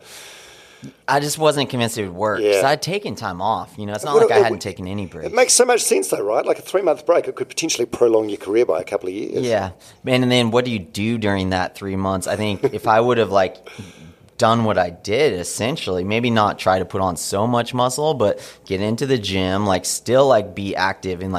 C: I just wasn't convinced it would work. Yeah. So I'd taken time off. You know, it's not
B: well,
C: like
B: it,
C: I hadn't taken any breaks.
B: It makes so much sense, though, right? Like a three-month break, it could potentially prolong your career by a couple of years.
C: Yeah. And then what do you do during that three months? I think if I would have, like, done what I did, essentially, maybe not try to put on so much muscle, but get into the gym, like, still, like, be active and, like,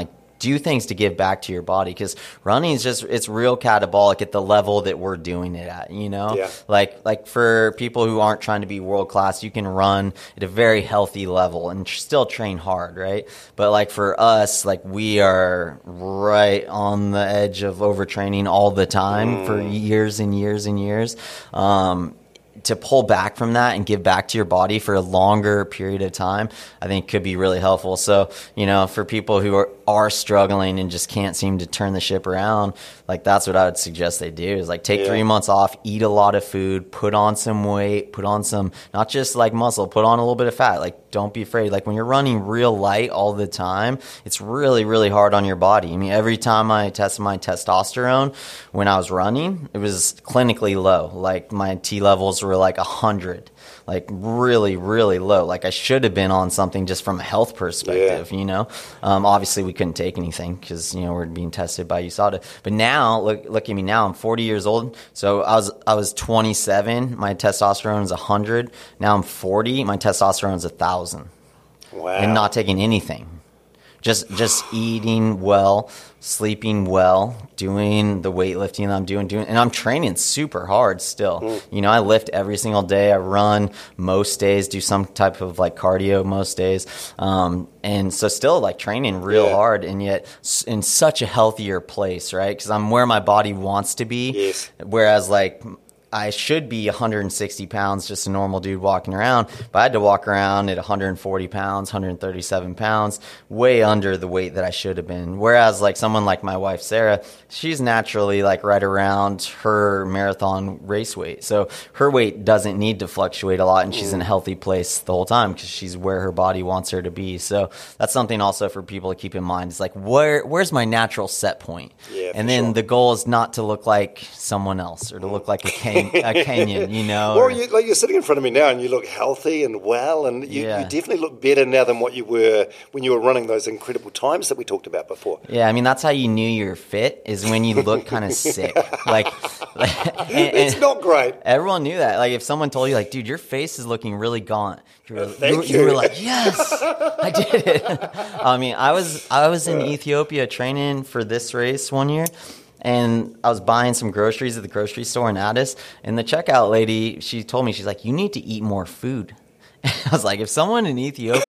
C: do things to give back to your body, because running is just, it's real catabolic at the level that we're doing it at, you know?
B: Yeah.
C: Like, like for people who aren't trying to be world class, you can run at a very healthy level and tr- still train hard, right? But like for us, like we are right on the edge of overtraining all the time mm. for years and years and years. Um, to pull back from that and give back to your body for a longer period of time, I think could be really helpful. So, you know, for people who are, are struggling and just can't seem to turn the ship around, like that's what I would suggest they do is like take yeah. three months off, eat a lot of food, put on some weight, put on some, not just like muscle, put on a little bit of fat. Like don't be afraid. Like when you're running real light all the time, it's really, really hard on your body. I mean, every time I tested my testosterone when I was running, it was clinically low. Like my T levels were like a hundred, like really, really low. Like I should have been on something just from a health perspective, yeah. you know? Um, obviously we couldn't take anything because, you know, we're being tested by U S A D A. But now, look, look at me now, I'm forty years old. So I was, I was twenty-seven. My testosterone is a hundred. Now I'm forty. My testosterone is a thousand.
B: Wow.
C: And not taking anything. Just just eating well, sleeping well, doing the weightlifting I'm doing, doing, and I'm training super hard still. Mm. You know, I lift every single day. I run most days, do some type of like cardio most days, um, and so still like training real yeah. hard, and yet in such a healthier place, right? Because I'm where my body wants to be.
B: Yes.
C: Whereas like I should be one hundred sixty pounds, just a normal dude walking around, but I had to walk around at one hundred forty pounds, one hundred thirty-seven pounds, way under the weight that I should have been. Whereas like someone like my wife, Sarah, she's naturally like right around her marathon race weight. So her weight doesn't need to fluctuate a lot, and she's in a healthy place the whole time because she's where her body wants her to be. So that's something also for people to keep in mind. It's like, where where's my natural set point?
B: Yeah,
C: and then
B: sure.
C: the goal is not to look like someone else or to look like a king. A Kenyan, you know.
B: Well,
C: or,
B: you, like you're sitting in front of me now, and you look healthy and well, and you,
C: yeah.
B: you definitely look better now than what you were when you were running those incredible times that we talked about before.
C: Yeah, I mean that's how you knew you were fit, is when you look kind of sick. Like, and, and
B: it's not great.
C: Everyone knew that. Like if someone told you, like, dude, your face is looking really gaunt. You were,
B: Thank
C: you, were,
B: you.
C: you were like, yes, I did it. I mean, I was I was in Ethiopia training for this race one year. And I was buying some groceries at the grocery store in Addis, and the checkout lady, she told me, she's like, you need to eat more food. I was like, if someone in Ethiopia...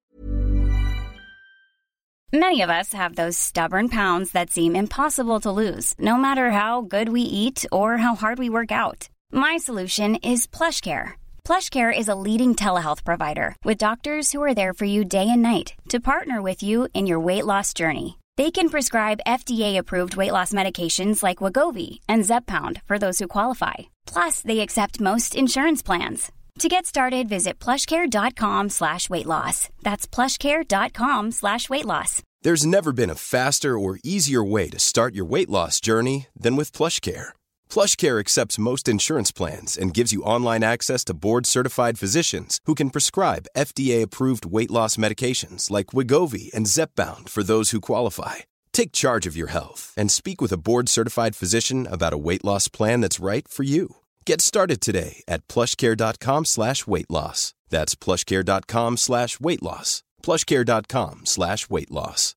A: Many of us have those stubborn pounds that seem impossible to lose, no matter how good we eat or how hard we work out. My solution is PlushCare. PlushCare is a leading telehealth provider with doctors who are there for you day and night to partner with you in your weight loss journey. They can prescribe F D A-approved weight loss medications like Wegovy and Zepbound for those who qualify. Plus, they accept most insurance plans. To get started, visit plushcare.com slash weight loss. That's plushcare.com slash weight loss.
E: There's never been a faster or easier way to start your weight loss journey than with PlushCare. PlushCare accepts most insurance plans and gives you online access to board-certified physicians who can prescribe F D A-approved weight loss medications like Wegovy and Zepbound for those who qualify. Take charge of your health and speak with a board-certified physician about a weight loss plan that's right for you. Get started today at plushcare.com slash weight loss. That's plushcare.com slash weight loss. plushcare.com slash weight loss.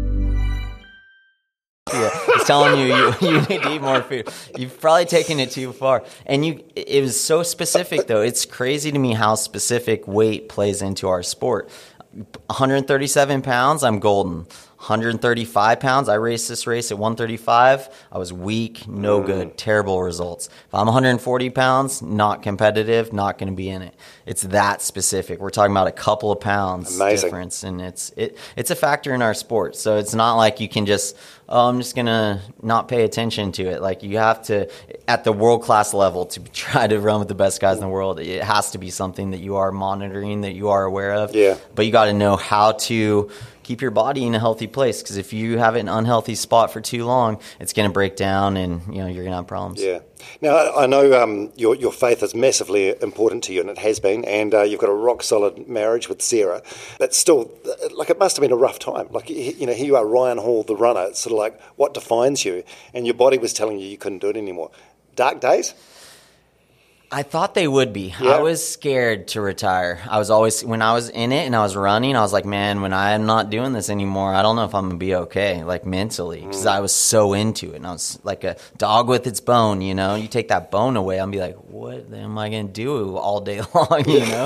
C: Yeah, it's telling you, you you need to eat more food. You've probably taken it too far. And you, it was so specific, though. It's crazy to me how specific weight plays into our sport. one hundred thirty-seven pounds, I'm golden. one hundred thirty-five pounds, I raced this race at one thirty-five. I was weak, no good, terrible results. If I'm one hundred forty pounds, not competitive, not going to be in it. It's that specific. We're talking about a couple of pounds
B: Amazing.
C: difference, and it's it it's a factor in our sport. So it's not like you can just, oh, I'm just going to not pay attention to it. Like you have to, at the world-class level, to try to run with the best guys in the world, it has to be something that you are monitoring, that you are aware of.
B: Yeah.
C: But you got to know how to keep your body in a healthy place, because if you have it in an unhealthy spot for too long, it's going to break down, and you know you're going to have problems.
B: Yeah. Now I know um, your your faith is massively important to you, and it has been, and uh, you've got a rock solid marriage with Sarah. But still, like it must have been a rough time. Like you know, here you are, Ryan Hall, the runner. It's sort of like what defines you, and your body was telling you you couldn't do it anymore. Dark days.
C: I thought they would be.
B: Yeah.
C: I was scared to retire. I was always, when I was in it and I was running, I was like, man, when I'm not doing this anymore, I don't know if I'm going to be okay, like mentally, because I was so into it. And I was like a dog with its bone, you know? You take that bone away, I'll be like, what am I going to do all day long, you know?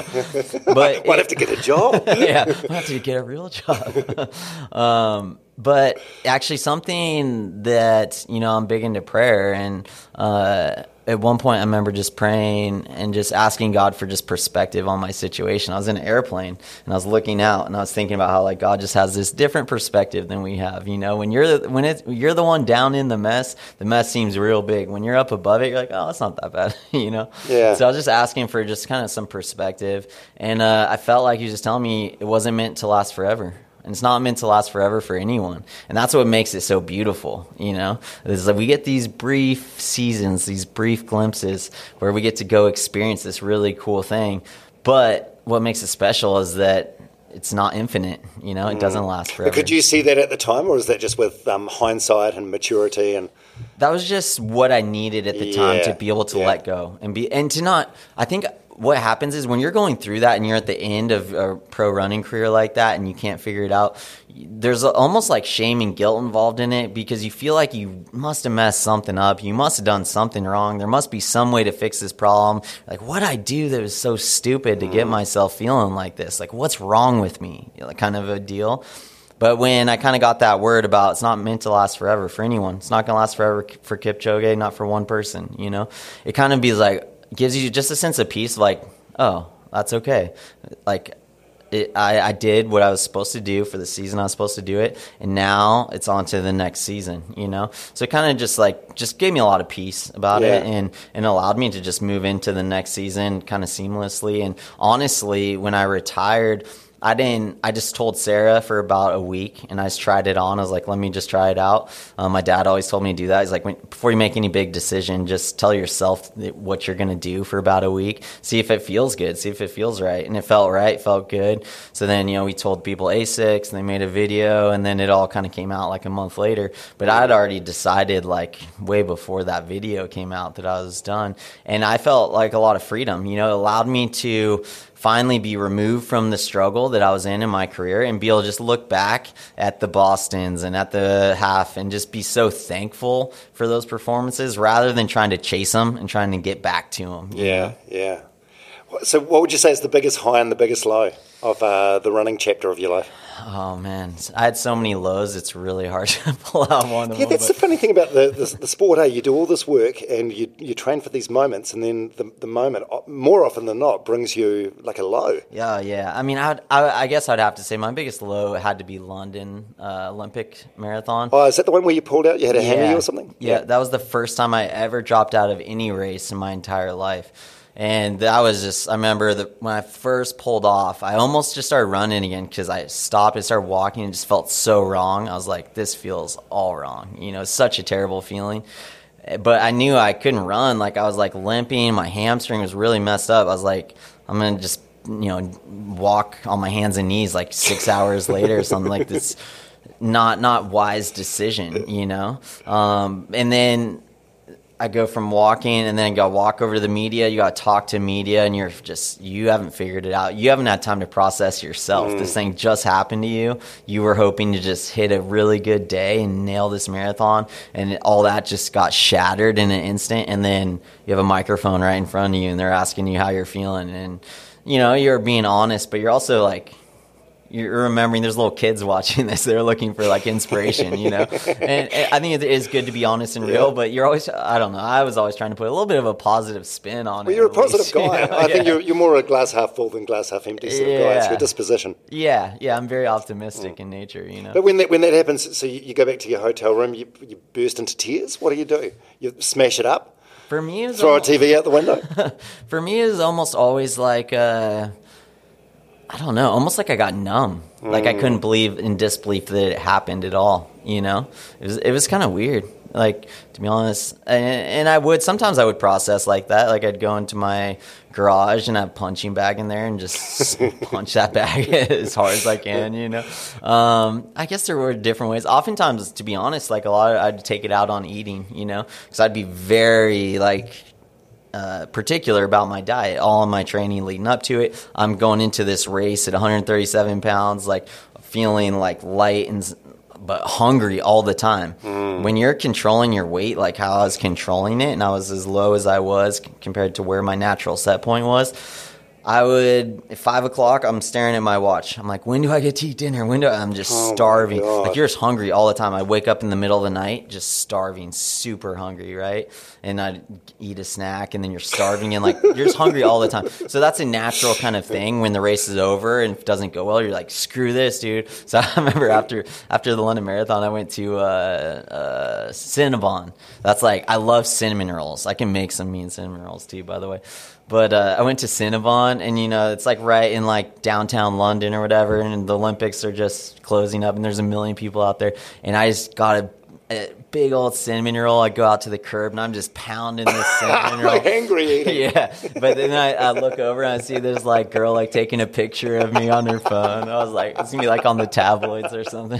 C: But
B: Might have to get a job.
C: yeah, I have to get a real job. um, but actually something that, you know, I'm big into prayer, and uh, at one point I remember just praying and just asking God for just perspective on my situation. I was in an airplane and I was looking out and I was thinking about how like God just has this different perspective than we have. You know, when you're the, when it, you're the one down in the mess, the mess seems real big. When you're up above it, you're like, oh, it's not that bad. you know?
B: Yeah.
C: So I was just asking for just kind of some perspective. And uh, I felt like he was just telling me it wasn't meant to last forever. And it's not meant to last forever for anyone. And that's what makes it so beautiful, you know? Is that we get these brief seasons, these brief glimpses where we get to go experience this really cool thing. But what makes it special is that it's not infinite, you know? It doesn't last forever.
B: Could you see that at the time, or is that just with um, hindsight and maturity? And
C: that was just what I needed at the time
B: Yeah,
C: to be able to
B: yeah.
C: let go and be, and to not, I think what happens is when you're going through that and you're at the end of a pro running career like that and you can't figure it out, there's almost like shame and guilt involved in it, because you feel like you must have messed something up. You must have done something wrong. There must be some way to fix this problem. Like, what'd I do that was so stupid to get myself feeling like this? Like, what's wrong with me? Like, kind of a deal. But when I kind of got that word about it's not meant to last forever for anyone, it's not going to last forever for Kipchoge, not for one person, you know, it kind of be like, gives you just a sense of peace, like, oh, that's okay. Like, it, I, I did what I was supposed to do for the season I was supposed to do it, and now it's on to the next season, you know? So it kind of just, like, just gave me a lot of peace about
B: Yeah.
C: it, and, and allowed me to just move into the next season kind of seamlessly. And honestly, when I retired, I didn't, I just told Sarah for about a week, and I just tried it on. I was like, let me just try it out. Um, my dad always told me to do that. He's like, when, before you make any big decision, just tell yourself what you're going to do for about a week. See if it feels good. See if it feels right. And it felt right, felt good. So then, you know, we told people ASICS, and they made a video, and then it all kind of came out like a month later. But I had already decided, like, way before that video came out that I was done. And I felt like a lot of freedom. You know, it allowed me to finally be removed from the struggle that I was in in my career and be able to just look back at the Bostons and at the half and just be so thankful for those performances rather than trying to chase them and trying to get back to them.
B: yeah, yeah. So what would you say is the biggest high and the biggest low of uh, the running chapter of your life?
C: Oh, man. I had so many lows, it's really hard to pull out one of
B: Yeah,
C: them.
B: that's
C: but-
B: the funny thing about the, the, the sport, eh? You do all this work and you you train for these moments, and then the, the moment, more often than not, brings you like a low.
C: Yeah, yeah. I mean, I'd, I, I guess I'd have to say my biggest low had to be London uh, Olympic Marathon.
B: Oh, is that the one where you pulled out? You had a
C: yeah.
B: hammy or something?
C: Yeah, that was the first time I ever dropped out of any race in my entire life. And that was just, I remember that when I first pulled off, I almost just started running again because I stopped and started walking and just felt so wrong. I was like, this feels all wrong. You know, it's such a terrible feeling. But I knew I couldn't run. Like, I was like limping. My hamstring was really messed up. I was like, I'm going to just, you know, walk on my hands and knees like six hours later or something like this. Not, not wise decision, you know? Um, and then I go from walking and then I got to walk over to the media. You got to talk to media, and you're just, you haven't figured it out. You haven't had time to process yourself. Mm. This thing just happened to you. You were hoping to just hit a really good day and nail this marathon, and all that just got shattered in an instant. And then you have a microphone right in front of you, and they're asking you how you're feeling. And, you know, you're being honest, but you're also like, you're remembering there's little kids watching this. They're looking for like inspiration, you know? And, and I think it is good to be honest and real, yeah. But you're always, I don't know, I was always trying to put a little bit of a positive spin on
B: well,
C: it.
B: You're a positive
C: least,
B: guy.
C: You know?
B: I
C: yeah.
B: think you're, you're more a glass half full than glass half empty sort of guy. It's your disposition.
C: Yeah, yeah, I'm very optimistic mm. in nature, you know?
B: But when that, when that happens, so you, you go back to your hotel room, you, you burst into tears? What do you do? You smash it up?
C: For me, it was
B: Throw
C: almost,
B: a T V out the window?
C: For me, it was almost always like, uh, I don't know, almost like I got numb. Mm. Like I couldn't believe in disbelief that it happened at all, you know? It was it was kind of weird, like, to be honest. And, and I would, sometimes I would process like that. Like I'd go into my garage and have a punching bag in there and just punch that bag as hard as I can, you know? Um, I guess there were different ways. Oftentimes, to be honest, like a lot of, I'd take it out on eating, you know? Because I'd be very, like, uh, particular about my diet. All of my training leading up to it, I'm going into this race at one hundred thirty-seven pounds, like feeling like light and but hungry all the time. Mm. When you're controlling your weight, like how I was controlling it, and I was as low as I was compared to where my natural set point was, I would, at five o'clock, I'm staring at my watch. I'm like, when do I get to eat dinner? When do I, I'm just oh starving. Like, you're just hungry all the time. I wake up in the middle of the night just starving, super hungry, right? And I'd eat a snack, and then you're starving, and, like, you're just hungry all the time. So that's a natural kind of thing. When the race is over and it doesn't go well, you're like, screw this, dude. So I remember after after the London Marathon, I went to uh, uh, Cinnabon. That's like, I love cinnamon rolls. I can make some mean cinnamon rolls, too, by the way. But uh, I went to Cinnabon, and, you know, it's like right in like downtown London or whatever, and the Olympics are just closing up, and there's a million people out there. And I just got a, a big old cinnamon roll. I go out to the curb, and I'm just pounding this cinnamon roll.
B: Like angry eating.
C: Yeah. But then I, I look over, and I see this like girl like taking a picture of me on her phone. I was like, it's going to be like on the tabloids or something.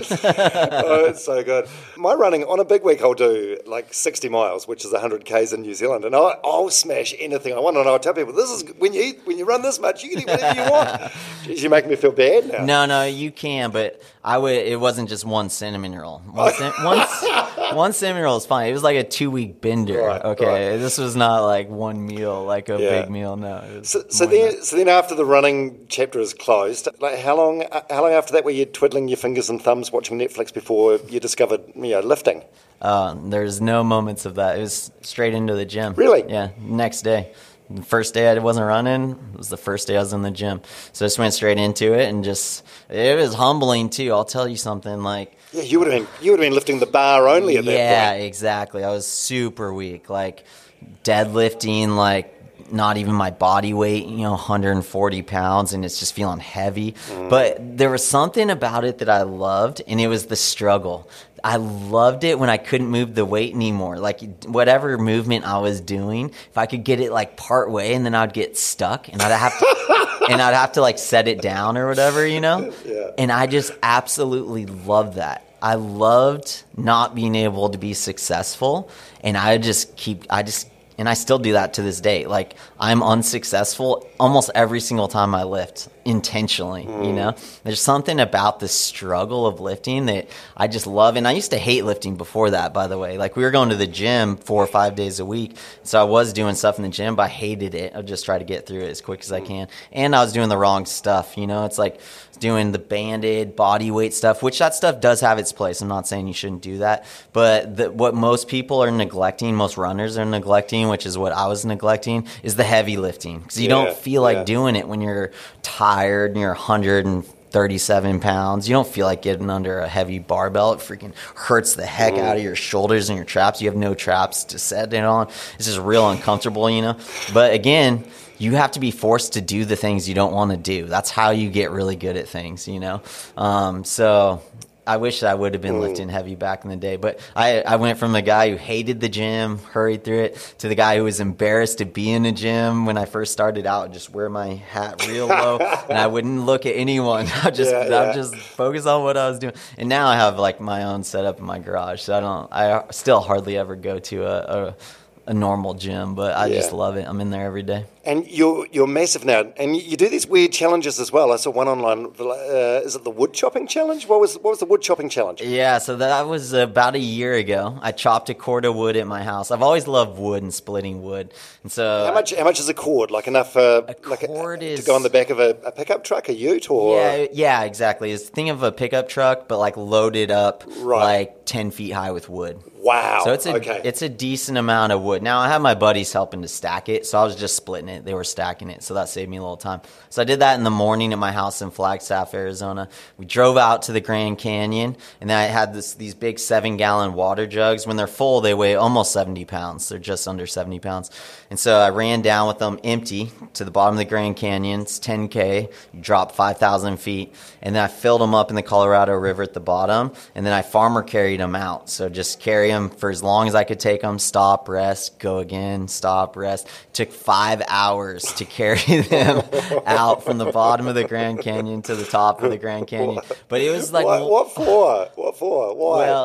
B: Oh, it's so good. My running, on a big week, I'll do like sixty miles, which is one hundred kays in New Zealand, and I'll, I'll smash anything I want. And I'll tell people, this is when you eat, when you run this much, you can eat whatever you want. Jeez, you're making me feel bad now.
C: No, no, you can, but I would. It wasn't just one cinnamon roll. One, cin- one, one cinnamon roll is fine. It was like a two-week bender. Right, okay, right. This was not like one meal, like a yeah. big meal. No. It was
B: so, so then, so then after the running chapter is closed, like how long? How long after that were you twiddling your fingers and thumbs watching Netflix before you discovered, you know, lifting?
C: Uh, there's no moments of that. It was straight into the gym.
B: Really?
C: Yeah. Next day. The first day I wasn't running was the first day I was in the gym. So I just went straight into it, and just, it was humbling too. I'll tell you something, like,
B: yeah, you would have been you would have been lifting the bar only at that
C: yeah,
B: point.
C: Yeah, exactly. I was super weak, like deadlifting, like not even my body weight, you know, one hundred forty pounds, and it's just feeling heavy. Mm. But there was something about it that I loved, and it was the struggle. I loved it when I couldn't move the weight anymore. Like, whatever movement I was doing, if I could get it like part way, and then I'd get stuck, and I'd have to, and I'd have to like set it down or whatever, you know. Yeah. And I just absolutely loved that. I loved not being able to be successful, and I just keep, I just. And I still do that to this day. Like, I'm unsuccessful almost every single time I lift, intentionally, mm. you know? There's something about the struggle of lifting that I just love. And I used to hate lifting before that, by the way. Like, we were going to the gym four or five days a week. So I was doing stuff in the gym, but I hated it. I'd just try to get through it as quick as I can. And I was doing the wrong stuff, you know? It's like doing the banded body weight stuff, which that stuff does have its place. I'm not saying you shouldn't do that. But the, what most people are neglecting, most runners are neglecting, which is what I was neglecting, is the heavy lifting. Because you yeah, don't feel like yeah. doing it when you're tired and you're one hundred thirty-seven pounds. You don't feel like getting under a heavy barbell. It freaking hurts the heck mm. out of your shoulders and your traps. You have no traps to set it on. It's just real uncomfortable, you know. But again, you have to be forced to do the things you don't want to do. That's how you get really good at things, you know. Um, so I wish I would have been lifting heavy back in the day. But I, I went from the guy who hated the gym, hurried through it, to the guy who was embarrassed to be in a gym when I first started out, just wear my hat real low, and I wouldn't look at anyone. I just yeah, yeah. I just focus on what I was doing. And now I have like my own setup in my garage, so I don't. I still hardly ever go to a. a a normal gym, but I yeah. just love it. I'm in there every day.
B: And you're you're massive now, and you do these weird challenges as well. I saw one online. Uh, is it the wood chopping challenge? What was what was the wood chopping challenge?
C: Yeah, so that was about a year ago. I chopped a cord of wood at my house. I've always loved wood and splitting wood, and so
B: how much how much is a cord? Like enough uh,
C: a
B: like
C: cord
B: a,
C: is,
B: to go on the back of a, a pickup truck, a ute, or
C: yeah, yeah, exactly. It's think of a pickup truck, but like loaded up, right. like ten feet high with wood.
B: Wow.
C: So it's a
B: okay.
C: it's a decent amount of wood. Now I have my buddies helping to stack it, so I was just splitting it. They were stacking it, so that saved me a little time. So I did that in the morning at my house in Flagstaff, Arizona. We drove out to the Grand Canyon, and then I had this these big seven gallon water jugs. When they're full, they weigh almost seventy pounds. They're just under seventy pounds. And so I ran down with them empty to the bottom of the Grand Canyon. It's ten K. You drop five thousand feet. And then I filled them up in the Colorado River at the bottom, and then I farmer carried them out. So just carry them for as long as I could take them, stop, rest, go again, stop, rest. It took five hours to carry them out from the bottom of the Grand Canyon to the top of the Grand Canyon. But it was like...
B: What, what for? What for? Why?
C: Well,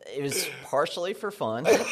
C: It was partially for fun. 'Cause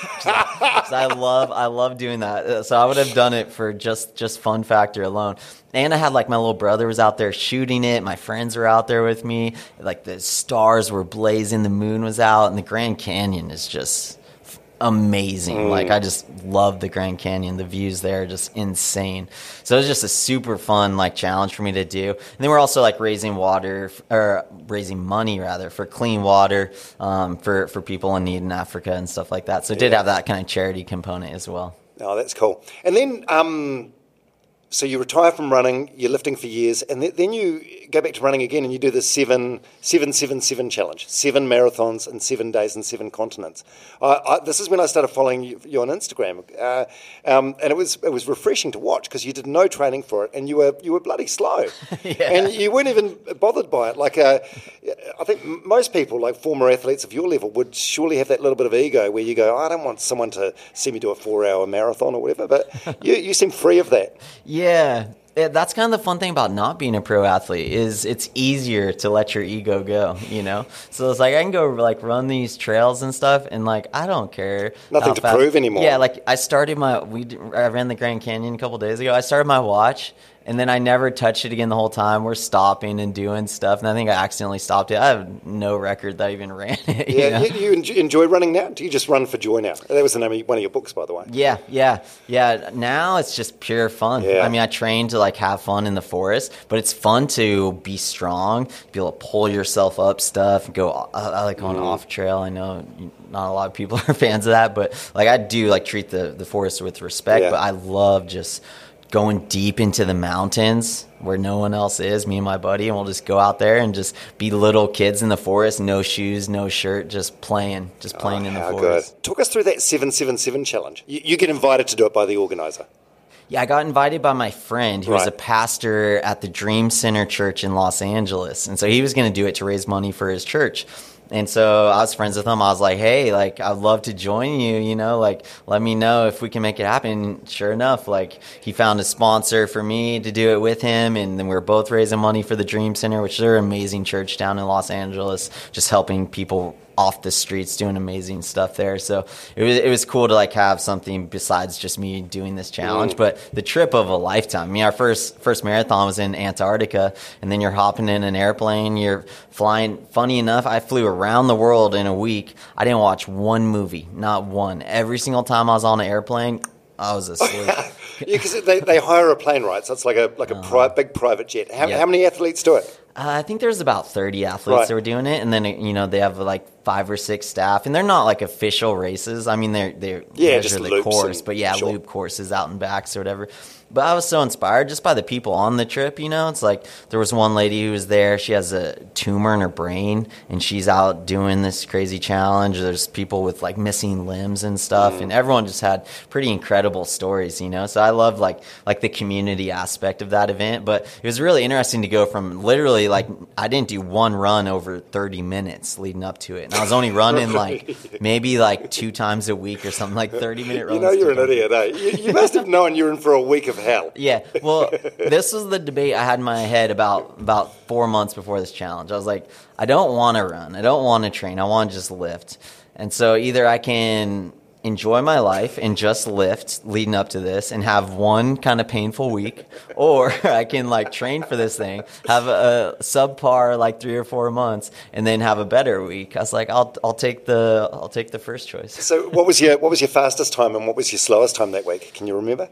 C: I love, I love doing that. So I would have done it for just, just fun factor alone. And I had like my little brother was out there shooting it. My friends were out there with me. Like the stars were blazing, the moon was out, and the Grand Canyon is just amazing. Mm. Like I just love the Grand Canyon. The views there are just insane. So it was just a super fun like challenge for me to do. And then we're also like raising water or raising money rather for clean water um, for for people in need in Africa and stuff like that. So it did have that kind of charity component as well.
B: Oh, that's cool. And then um, so you retire from running. You're lifting for years, and th- then you go back to running again, and you do the seven, seven, seven, seven challenge, seven marathons in seven days in seven continents. I, I, this is when I started following you, you on Instagram, uh, um, and it was it was refreshing to watch because you did no training for it, and you were you were bloody slow,
C: yeah.
B: and you weren't even bothered by it. Like uh, I think most people, like former athletes of your level, would surely have that little bit of ego where you go, I don't want someone to see me do a four-hour marathon or whatever, but you you seem free of that.
C: Yeah. Yeah, that's kind of the fun thing about not being a pro athlete is it's easier to let your ego go, you know? So it's like I can go like run these trails and stuff and like I don't care.
B: Nothing to
C: fast.
B: prove anymore.
C: Yeah, like I started my we I ran the Grand Canyon a couple days ago. I started my watch and then I never touched it again the whole time. We're stopping and doing stuff, and I think I accidentally stopped it. I have no record that I even ran it. You
B: yeah,
C: know?
B: you, you enjoy running now? Do you just run for joy now? That was the name of one of your books, by the way.
C: Yeah, yeah, yeah. Now it's just pure fun.
B: Yeah.
C: I mean, I train to like have fun in the forest, but it's fun to be strong, be able to pull yourself up stuff, go uh, like on mm. off trail. I know not a lot of people are fans of that, but like I do like treat the, the forest with respect,
B: yeah.
C: but I love just going deep into the mountains where no one else is, me and my buddy, and we'll just go out there and just be little kids in the forest, no shoes, no shirt, just playing, just playing
B: oh,
C: in the
B: how
C: forest.
B: Good. Talk us through that seven seven seven challenge. You, you get invited to do it by the organizer.
C: Yeah, I got invited by my friend who
B: right.
C: was a pastor at the Dream Center Church in Los Angeles. And so he was going to do it to raise money for his church. And so I was friends with him. I was like, hey, like, I'd love to join you, you know, like, let me know if we can make it happen. And sure enough, like, he found a sponsor for me to do it with him. And then we were both raising money for the Dream Center, which is an amazing church down in Los Angeles, just helping people off the streets, doing amazing stuff there. So it was it was cool to like have something besides just me doing this challenge. Mm. But the trip of a lifetime. I mean, our first first marathon was in Antarctica, and then you're hopping in an airplane, you're flying. Funny enough, I flew around the world in a week. I didn't watch one movie, not one. Every single time I was on an airplane, I was asleep.
B: Yeah, because they, they hire a plane, right? So it's like a like a uh, pri- big private jet. How,
C: yeah.
B: how many athletes do it?
C: Uh, I think there's about thirty athletes
B: right.
C: that were doing it, and then you know they have like five or six staff, and they're not like official races. I mean, they're they
B: yeah,
C: measure
B: just
C: the course,
B: and,
C: but yeah,
B: sure.
C: loop courses out and backs or whatever. But I was so inspired just by the people on the trip, you know. It's like there was one lady who was there. She has a tumor in her brain, and she's out doing this crazy challenge. There's people with like missing limbs and stuff, mm. and everyone just had pretty incredible stories, you know. So I love like like the community aspect of that event. But it was really interesting to go from literally like I didn't do one run over thirty minutes leading up to it, and I was only running like maybe like two times a week or something, like thirty minute runs.
B: You know, you're an idiot, eh? You, you must have known you were in for a week of hell.
C: Yeah, well, this was the debate I had in my head about about four months before this challenge. I was like, I don't want to run. I don't want to train. I want to just lift. And so either I can enjoy my life and just lift leading up to this and have one kind of painful week, or I can like train for this thing, have a subpar like three or four months, and then have a better week. I was like, I'll I'll take the I'll take the first choice.
B: So what was your what was your fastest time and what was your slowest time that week? Can you remember?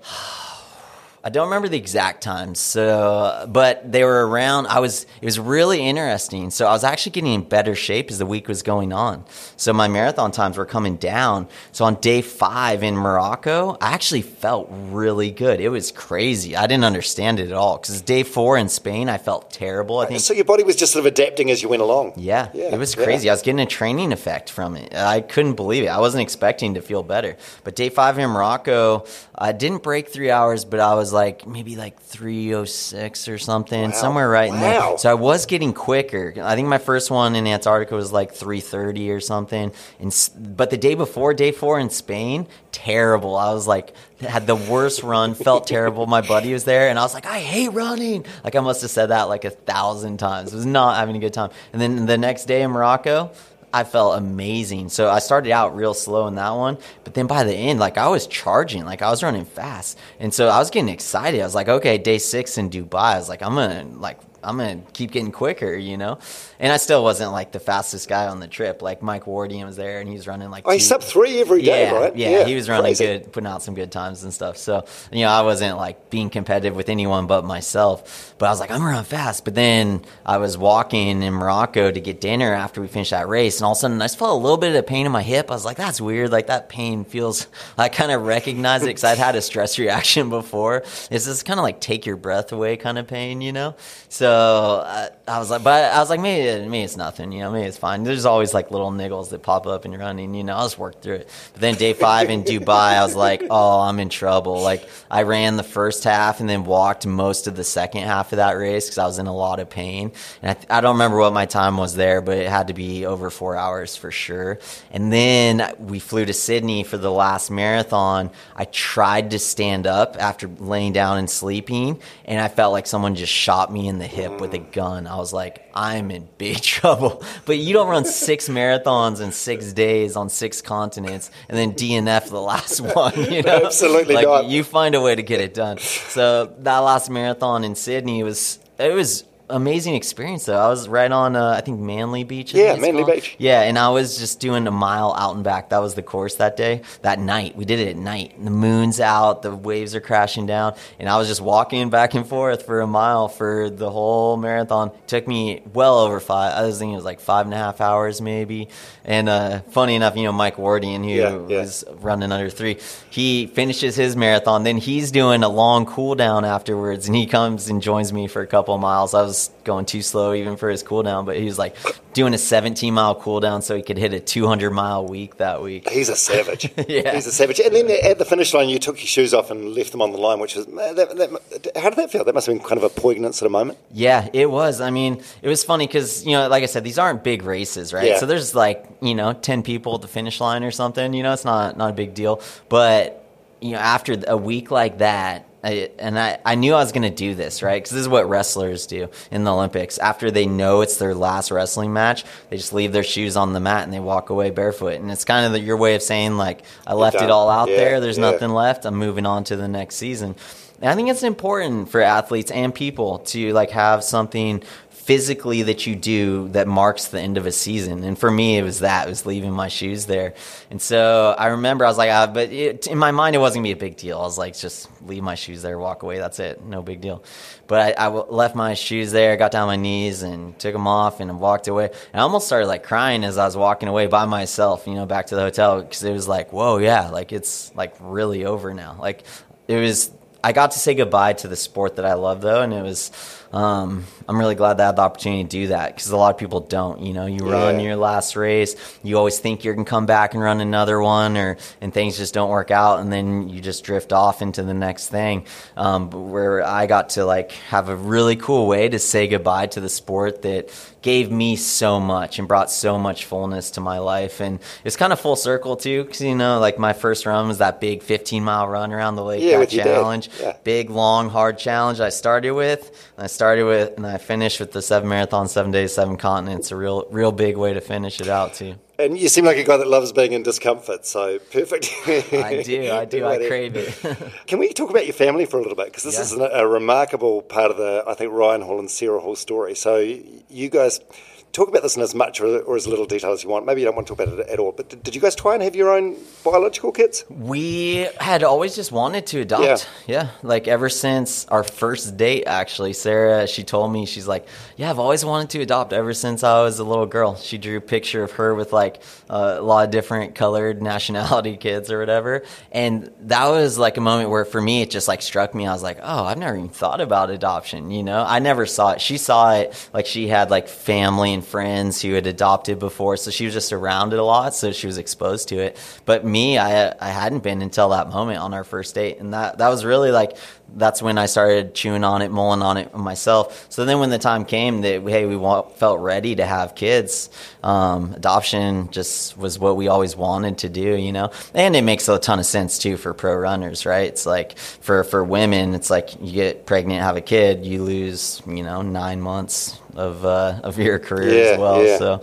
C: I don't remember the exact times, so but they were around. I was it was really interesting. So I was actually getting in better shape as the week was going on. So my marathon times were coming down. So on day five in Morocco, I actually felt really good. It was crazy. I didn't understand it at all because day four in Spain, I felt terrible. I think
B: so. Your body was just sort of adapting as you went along.
C: Yeah,
B: yeah
C: it was crazy.
B: Yeah.
C: I was getting a training effect from it. I couldn't believe it. I wasn't expecting to feel better. But day five in Morocco, I didn't break three hours, but I was like maybe like three oh six or something,
B: wow.
C: somewhere right
B: wow.
C: in there. So I was getting quicker. I think my first one in Antarctica was like three thirty or something. And but the day before, day four in Spain, terrible. I was like, had the worst run, felt terrible. My buddy was there, and I was like, I hate running. Like I must have said that like a thousand times. I was not having a good time. And then the next day in Morocco, I felt amazing. So I started out real slow in that one, but then by the end, like I was charging, like I was running fast. And so I was getting excited. I was like, okay, day six in Dubai. I was like, I'm going to like, I'm going to keep getting quicker, you know? And I still wasn't like the fastest guy on the trip. Like Mike Wardian was there and he was running like,
F: oh, he's sub three every day,
C: yeah,
F: right?
C: Yeah, yeah, he was running crazy. Good, putting out some good times and stuff. So, you know, I wasn't like being competitive with anyone but myself, but I was like, I'm gonna run fast. But then I was walking in Morocco to get dinner after we finished that race. And all of a sudden I just felt a little bit of pain in my hip. I was like, that's weird. Like that pain feels, I kind of recognize it because I'd had a stress reaction before. It's this kind of like take your breath away kind of pain, you know? So I, I was like, but I was like, maybe, maybe it's nothing, you know, maybe it's fine. There's always like little niggles that pop up in your running, you know, I'll just work through it. But then day five in Dubai, I was like, oh, I'm in trouble. Like I ran the first half and then walked most of the second half of that race because I was in a lot of pain. And I, th- I don't remember what my time was there, but it had to be over four hours for sure. And then we flew to Sydney for the last marathon. I tried to stand up after laying down and sleeping, and I felt like someone just shot me in the hip with a gun. I was like, I'm in big trouble. But you don't run six marathons in six days on six continents and then D N F the last one, you know?
F: Absolutely
C: like,
F: not.
C: You find a way to get it done. So that last marathon in Sydney was, it was amazing experience though. I was right on uh, I think Manly Beach.
F: Yeah, Manly Beach.
C: Yeah, and I was just doing a mile out and back. That was the course that day. That night, we did it at night. The moon's out, the waves are crashing down, and I was just walking back and forth for a mile for the whole marathon. It took me well over five. I was thinking it was like five and a half hours maybe. And uh, funny enough, you know, Mike Wardian, who
F: yeah, yeah.
C: was running under three, he finishes his marathon. Then he's doing a long cool down afterwards, and he comes and joins me for a couple of miles. I was going too slow even for his cool down, but he was like doing a seventeen mile cool down so he could hit a two hundred mile week that week.
F: He's a savage.
C: Yeah,
F: he's a savage. And then at the finish line, you took your shoes off and left them on the line, which was that, that, how did that feel? That must have been kind of a poignant sort of moment.
C: Yeah, it was. I mean, it was funny because, you know, like I said, these aren't big races, right?
F: Yeah.
C: So there's like, you know, ten people at the finish line or something. You know, it's not not a big deal. But, you know, after a week like that, I, and I, I knew I was going to do this, right? Because this is what wrestlers do in the Olympics. After they know it's their last wrestling match, they just leave their shoes on the mat and they walk away barefoot. And it's kind of the, your way of saying, like, I left it all out
F: yeah,
C: there. There's
F: yeah.
C: nothing left. I'm moving on to the next season. And I think it's important for athletes and people to, like, have something physically that you do that marks the end of a season. And for me, it was that. It was leaving my shoes there. And so I remember I was like, ah, but it, in my mind, it wasn't going to be a big deal. I was like, just leave my shoes there, walk away. That's it. No big deal. But I, I left my shoes there, got down on my knees and took them off and walked away. And I almost started like crying as I was walking away by myself, you know, back to the hotel, because it was like, whoa, yeah, like it's like really over now. Like it was, I got to say goodbye to the sport that I love though. And it was, Um, I'm really glad that I had the opportunity to do that, because a lot of people don't. You know, you
F: yeah.
C: run your last race, you always think you're going to come back and run another one, or and things just don't work out, and then you just drift off into the next thing. Um, where I got to like have a really cool way to say goodbye to the sport that gave me so much and brought so much fullness to my life. And it's kind of full circle too, because, you know, like my first run was that big fifteen mile run around the lake,
F: yeah,
C: that challenge,
F: yeah.
C: big, long, hard challenge I started with. And I started with, and I finished with the seven marathon, seven days, seven continents. A real, real big way to finish it out too.
F: And you seem like a guy that loves being in discomfort, so perfect.
C: I do, I do, I crave it.
F: Can we talk about your family for a little bit? Because this
C: yeah.
F: is a, a remarkable part of the, I think, Ryan Hall and Sarah Hall story. So you guys talk about this in as much or, or as little detail as you want. Maybe you don't want to talk about it at all, but did, did you guys try and have your own biological kids?
C: We had always just wanted to adopt. Yeah. yeah. Like ever since our first date, actually, Sarah, she told me, she's like, yeah, I've always wanted to adopt ever since I was a little girl. She drew a picture of her with like uh, a lot of different colored nationality kids or whatever. And that was like a moment where for me, it just like struck me. I was like, oh, I've never even thought about adoption. You know, I never saw it. She saw it, like she had like family and friends who had adopted before, so she was just around it a lot, so she was exposed to it. But me, I I hadn't been until that moment on our first date, and that that was really like, that's when I started chewing on it, mulling on it myself. So then when the time came that, hey, we want, felt ready to have kids, um, adoption just was what we always wanted to do, you know? And it makes a ton of sense, too, for pro runners, right? It's like, for, for women, it's like you get pregnant, have a kid, you lose, you know, nine months of uh, of your career
F: yeah,
C: as well.
F: Yeah.
C: So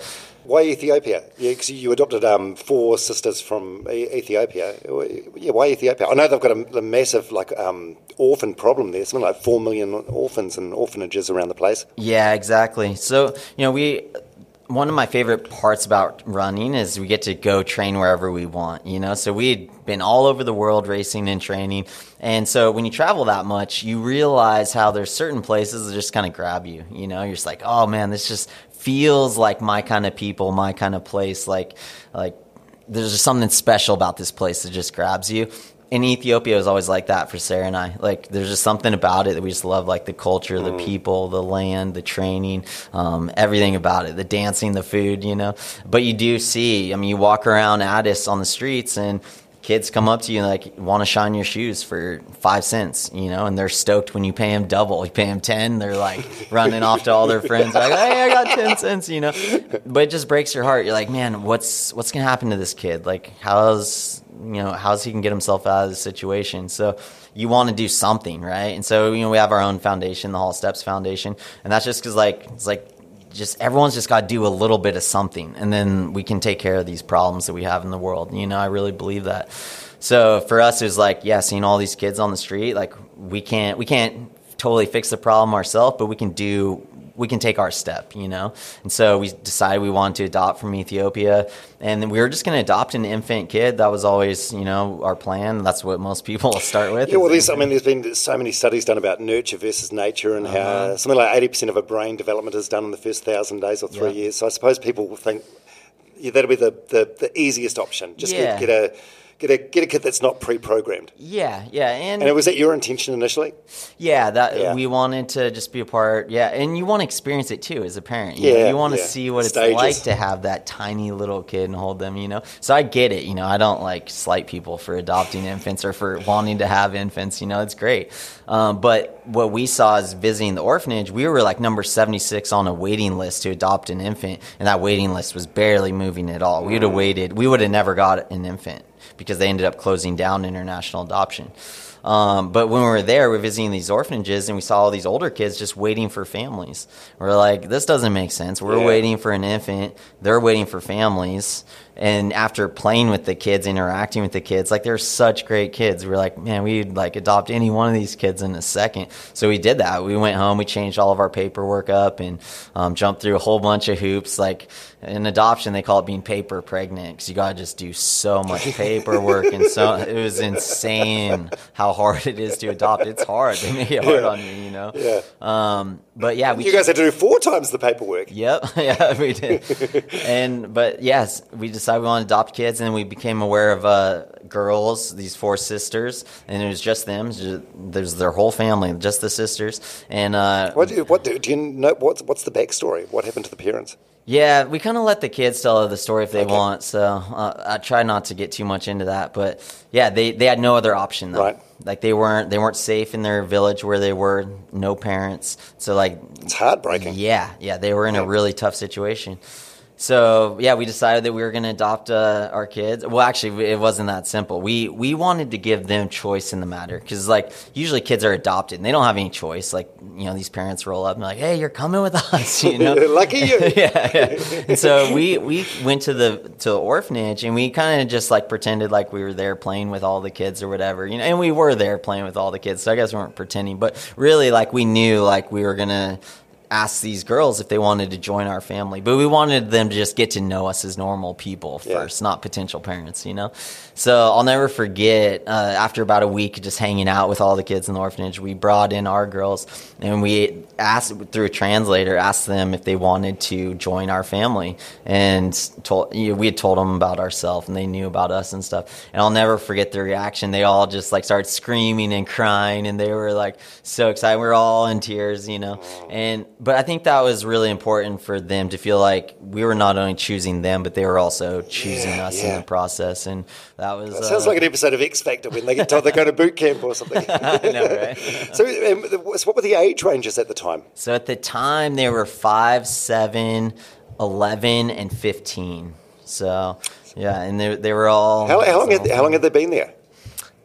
F: Why Ethiopia? Yeah, because you adopted um, four sisters from e- Ethiopia. Yeah, why Ethiopia? I know they've got a, a massive like um, orphan problem there. Something like four million orphans and orphanages around the place.
C: Yeah, exactly. So, you know, we one of my favorite parts about running is we get to go train wherever we want, you know? So we'd been all over the world racing and training. And so when you travel that much, you realize how there's certain places that just kind of grab you, you know? You're just like, oh man, this just feels like my kind of people, my kind of place. Like, like there's just something special about this place that just grabs you. And Ethiopia was always like that for Sarah and I. Like, there's just something about it that we just love, like the culture, the people, the land, the training, um, everything about it, the dancing, the food, you know. But you do see, I mean, you walk around Addis on the streets and kids come up to you and like want to shine your shoes for five cents, you know, and they're stoked when you pay them double. You pay them ten, they're like running off to all their friends, like, hey, I got ten cents, you know. But it just breaks your heart. You're like, man, what's what's gonna happen to this kid? Like, how's you know how's he can get himself out of this situation? So you want to do something, right? And so you know we have our own foundation, the Hall Steps Foundation, and that's just because like it's like. Just everyone's just got to do a little bit of something, and then we can take care of these problems that we have in the world. You know, I really believe that. So for us, it was like, yeah, seeing all these kids on the street, like we can't we can't totally fix the problem ourselves, but we can do we can take our step, you know. And so we decided we wanted to adopt from Ethiopia, and then we were just going to adopt an infant kid. That was always, you know, our plan. That's what most people start with.
F: Yeah, well, there's, I mean, there's been so many studies done about nurture versus nature, and uh-huh. how something like eighty percent of a brain development is done in the first thousand days or three yep. years. So I suppose people will think yeah, that'll be the, the, the easiest option. Just
C: yeah.
F: get, get a get a get a kid that's not pre-programmed.
C: Yeah, yeah, and
F: and was that your intention initially?
C: Yeah, that
F: yeah.
C: we wanted to just be a part. Yeah, and you want to experience it too as a parent. You
F: yeah,
C: know? You want to
F: yeah.
C: see what
F: Stages.
C: it's like to have that tiny little kid and hold them. You know, so I get it. You know, I don't like slight people for adopting infants or for wanting to have infants. You know, it's great. Um, but what we saw is visiting the orphanage, we were like number seventy-six on a waiting list to adopt an infant, and that waiting list was barely moving at all. We would have waited. We would have never got an infant, because they ended up closing down international adoption. Um, but when we were there, we were visiting these orphanages, and we saw all these older kids just waiting for families. We're like, this doesn't make sense. We're
F: yeah.
C: waiting for an infant. They're waiting for families. And after playing with the kids, interacting with the kids, like they're such great kids. We're like, man, we'd like adopt any one of these kids in a second. So we did that. We went home, we changed all of our paperwork up, and um, jumped through a whole bunch of hoops. Like in adoption, they call it being paper pregnant, because you got to just do so much paperwork. And so it was insane how hard it is to adopt. It's hard. They make it hard
F: yeah.
C: on you, you know?
F: Yeah.
C: Um, but yeah, we
F: you guys had to do four times the paperwork.
C: Yep. Yeah, we did. And, but yes, we decided we wanted to adopt kids, and then we became aware of uh, girls, these four sisters, and it was just them. Just, there's their whole family, just the sisters. And uh,
F: what, do, what do, do you know? What's what's the backstory? What happened to the parents?
C: Yeah, we kind of let the kids tell the story if they
F: okay.
C: want. So uh, I try not to get too much into that. But yeah, they, they had no other option though.
F: Right.
C: Like they weren't they weren't safe in their village where they were, no parents. So like
F: it's heartbreaking.
C: Yeah, yeah, they were in
F: yeah.
C: a really tough situation. So, yeah, we decided that we were going to adopt uh, our kids. Well, actually, it wasn't that simple. We we wanted to give them choice in the matter, because, like, usually kids are adopted, and they don't have any choice. Like, you know, these parents roll up and like, hey, you're coming with us, you know?
F: Lucky you.
C: yeah, yeah. And so we, we went to the to the orphanage, and we kind of just, like, pretended like we were there playing with all the kids or whatever, you know? And we were there playing with all the kids, so I guess we weren't pretending. But really, like, we knew, like, we were going to ask these girls if they wanted to join our family, but we wanted them to just get to know us as normal people first, yeah. not potential parents, you know? So I'll never forget, uh, after about a week just hanging out with all the kids in the orphanage, we brought in our girls, and we asked, through a translator, asked them if they wanted to join our family, and told, you know, we had told them about ourselves, and they knew about us and stuff. And I'll never forget their reaction. They all just like started screaming and crying, and they were like so excited. We were all in tears, you know? And But I think that was really important for them to feel like we were not only choosing them, but they were also choosing
F: yeah,
C: us
F: yeah.
C: in the process. And that was...
F: That sounds uh, like an episode of X Factor when they get told they go to boot camp or something.
C: I know, right?
F: so, um, what were the age ranges at the time?
C: So at the time, they were five, seven, eleven, and fifteen. So, yeah, and they, they were all...
F: How, how, long, had, how long had they been there?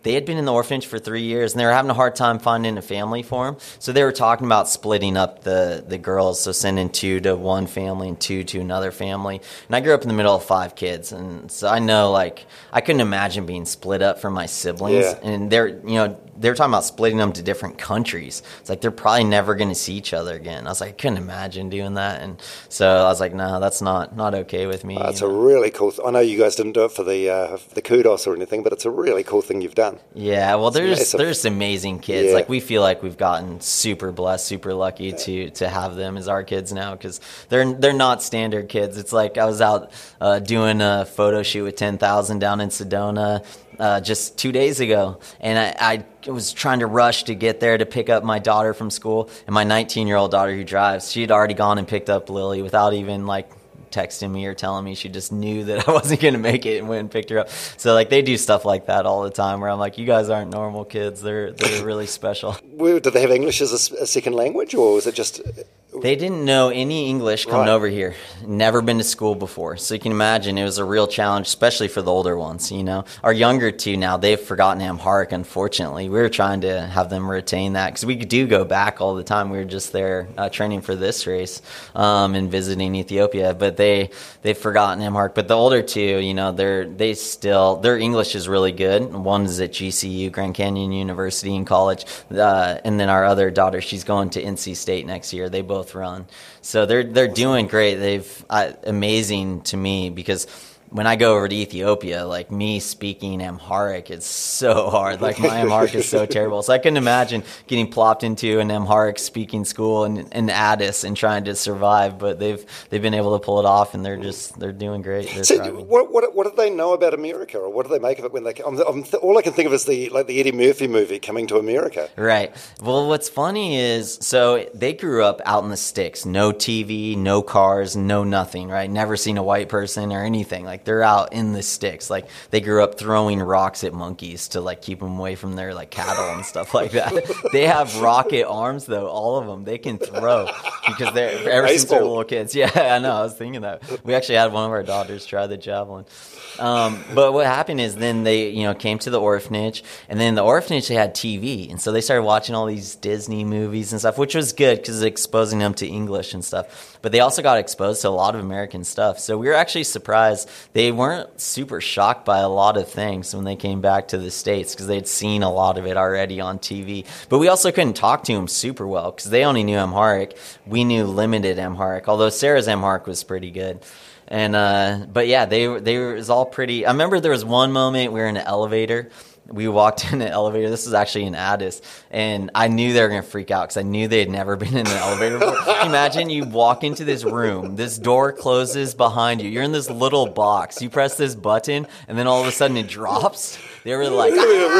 C: they had been in the orphanage for three years, and they were having a hard time finding a family for them. So they were talking about splitting up the, the girls, so sending two to one family and two to another family. And I grew up in the middle of five kids, and so I know, like, I couldn't imagine being split up from my siblings.
F: Yeah.
C: And they're, you know, they were talking about splitting them to different countries. It's like they're probably never going to see each other again. I was like, I couldn't imagine doing that. And so I was like, no, that's not, not okay with me.
F: Oh, that's
C: you
F: a
C: know?
F: really cool th- I know you guys didn't do it for the uh, the kudos or anything, but it's a really cool thing you've done.
C: Yeah, well, there's
F: massive.
C: there's amazing kids.
F: Yeah.
C: Like, we feel like we've gotten super blessed, super lucky to to have them as our kids now, because they're they're not standard kids. It's like I was out uh, doing a photo shoot with ten thousand down in Sedona uh, just two days ago, and I, I was trying to rush to get there to pick up my daughter from school, and my nineteen-year-old daughter who drives, she had already gone and picked up Lily without even, like, texting me or telling me. She just knew that I wasn't going to make it and went and picked her up. So, like, they do stuff like that all the time where I'm like, you guys aren't normal kids. They're they're really special.
F: Well, did they have English as a, s- a second language, or was it just...
C: They didn't know any English coming
F: Right.
C: over here. Never been to school before. So you can imagine it was a real challenge, especially for the older ones, you know. Our younger two now, they've forgotten Amharic, unfortunately. We were trying to have them retain that because we do go back all the time. We were just there uh, training for this race um, and visiting Ethiopia. But they, they've forgotten Amharic. But the older two, you know, they're they still, their English is really good. One is at G C U, Grand Canyon University in college. Uh, and then our other daughter, she's going to N C State next year. They both run, so they're they're doing great. They've uh, amazing to me, because when I go over to Ethiopia, like, me speaking Amharic, it's so hard. Like, my Amharic is so terrible. So I couldn't imagine getting plopped into an Amharic speaking school in, in Addis and trying to survive. But they've they've been able to pull it off, and they're just they're doing great. They're
F: So
C: thriving.
F: what, what what do they know about America, or what do they make of it when they come? I'm, I'm th- all I can think of is the like the Eddie Murphy movie, Coming to America.
C: Right. Well, what's funny is, so they grew up out in the sticks, no T V, no cars, no nothing, right? Never seen a white person or anything. Like, they're out in the sticks. Like, they grew up throwing rocks at monkeys to, like, keep them away from their, like, cattle and stuff like that. They have rocket arms, though, all of them. They can throw because they're, ever since they're little kids. Yeah, I know. I was thinking that. We actually had one of our daughters try the javelin. Um, but what happened is then they, you know, came to the orphanage, and then the orphanage, they had T V. And so they started watching all these Disney movies and stuff, which was good because it's exposing them to English and stuff. But they also got exposed to a lot of American stuff. So we were actually surprised. They weren't super shocked by a lot of things when they came back to the States, because they'd seen a lot of it already on T V. But we also couldn't talk to them super well because they only knew Amharic. We knew limited Amharic, although Sarah's Amharic was pretty good. And uh, but yeah, they they were, it was all pretty. I remember there was one moment we were in an elevator. We walked in an elevator. This was actually in Addis, and I knew they were going to freak out because I knew they had never been in an elevator before. Can you imagine, you walk into this room, this door closes behind you. You're in this little box. You press this button, and then all of a sudden it drops. They were like,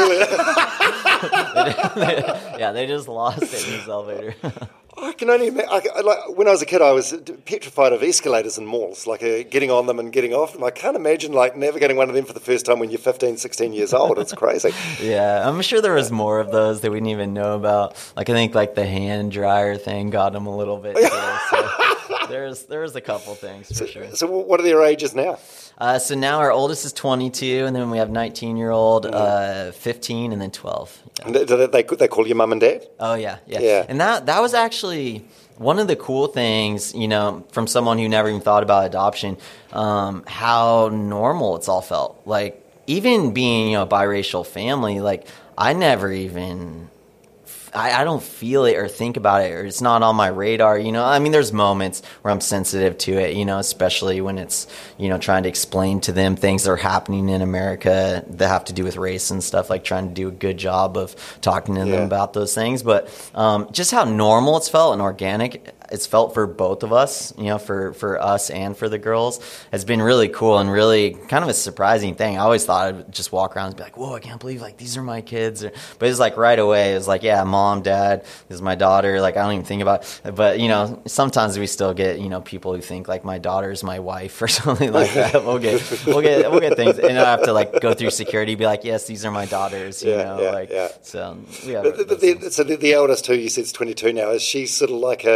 C: yeah, they just lost it in this elevator.
F: I can only imagine. I, I, like, when I was a kid, I was petrified of escalators in malls, like uh, getting on them and getting off them. I can't imagine like navigating one of them for the first time when you're fifteen, sixteen years old. It's crazy.
C: Yeah, I'm sure there was more of those that we didn't even know about. Like, I think like the hand dryer thing got them a little bit too. So there's there's a couple things for
F: So,
C: sure.
F: so what are their ages now?
C: Uh, so now our oldest is twenty-two, and then we have nineteen-year-old, uh, fifteen, and then twelve. Yeah.
F: And they, they, they call you mum and dad?
C: Oh, yeah, yeah.
F: Yeah.
C: And that that was actually one of the cool things, you know, from someone who never even thought about adoption, um, how normal it's all felt. Like, even being, you know, a biracial family, like, I never even... I, I don't feel it or think about it, or it's not on my radar, you know. I mean, there's moments where I'm sensitive to it, you know, especially when it's, you know, trying to explain to them things that are happening in America that have to do with race and stuff, like trying to do a good job of talking to
F: Yeah.
C: them about those things. But um, just how normal it's felt and organic it's felt for both of us, you know, for, for us and for the girls, has been really cool and really kind of a surprising thing. I always thought I'd just walk around and be like, whoa, I can't believe, like, these are my kids. Or, but it's like right away, it was like, yeah, mom, dad, this is my daughter. Like, I don't even think about it. But, you know, sometimes we still get, you know, people who think like my daughter's my wife or something like that. We'll get, we'll get, we'll get things. And I have to like go through security, be like, yes, these are my daughters, you
F: Yeah,
C: know,
F: yeah,
C: like,
F: yeah.
C: so we have.
F: The, the, the, so the, the eldest, who you said is twenty-two now, is she sort of like a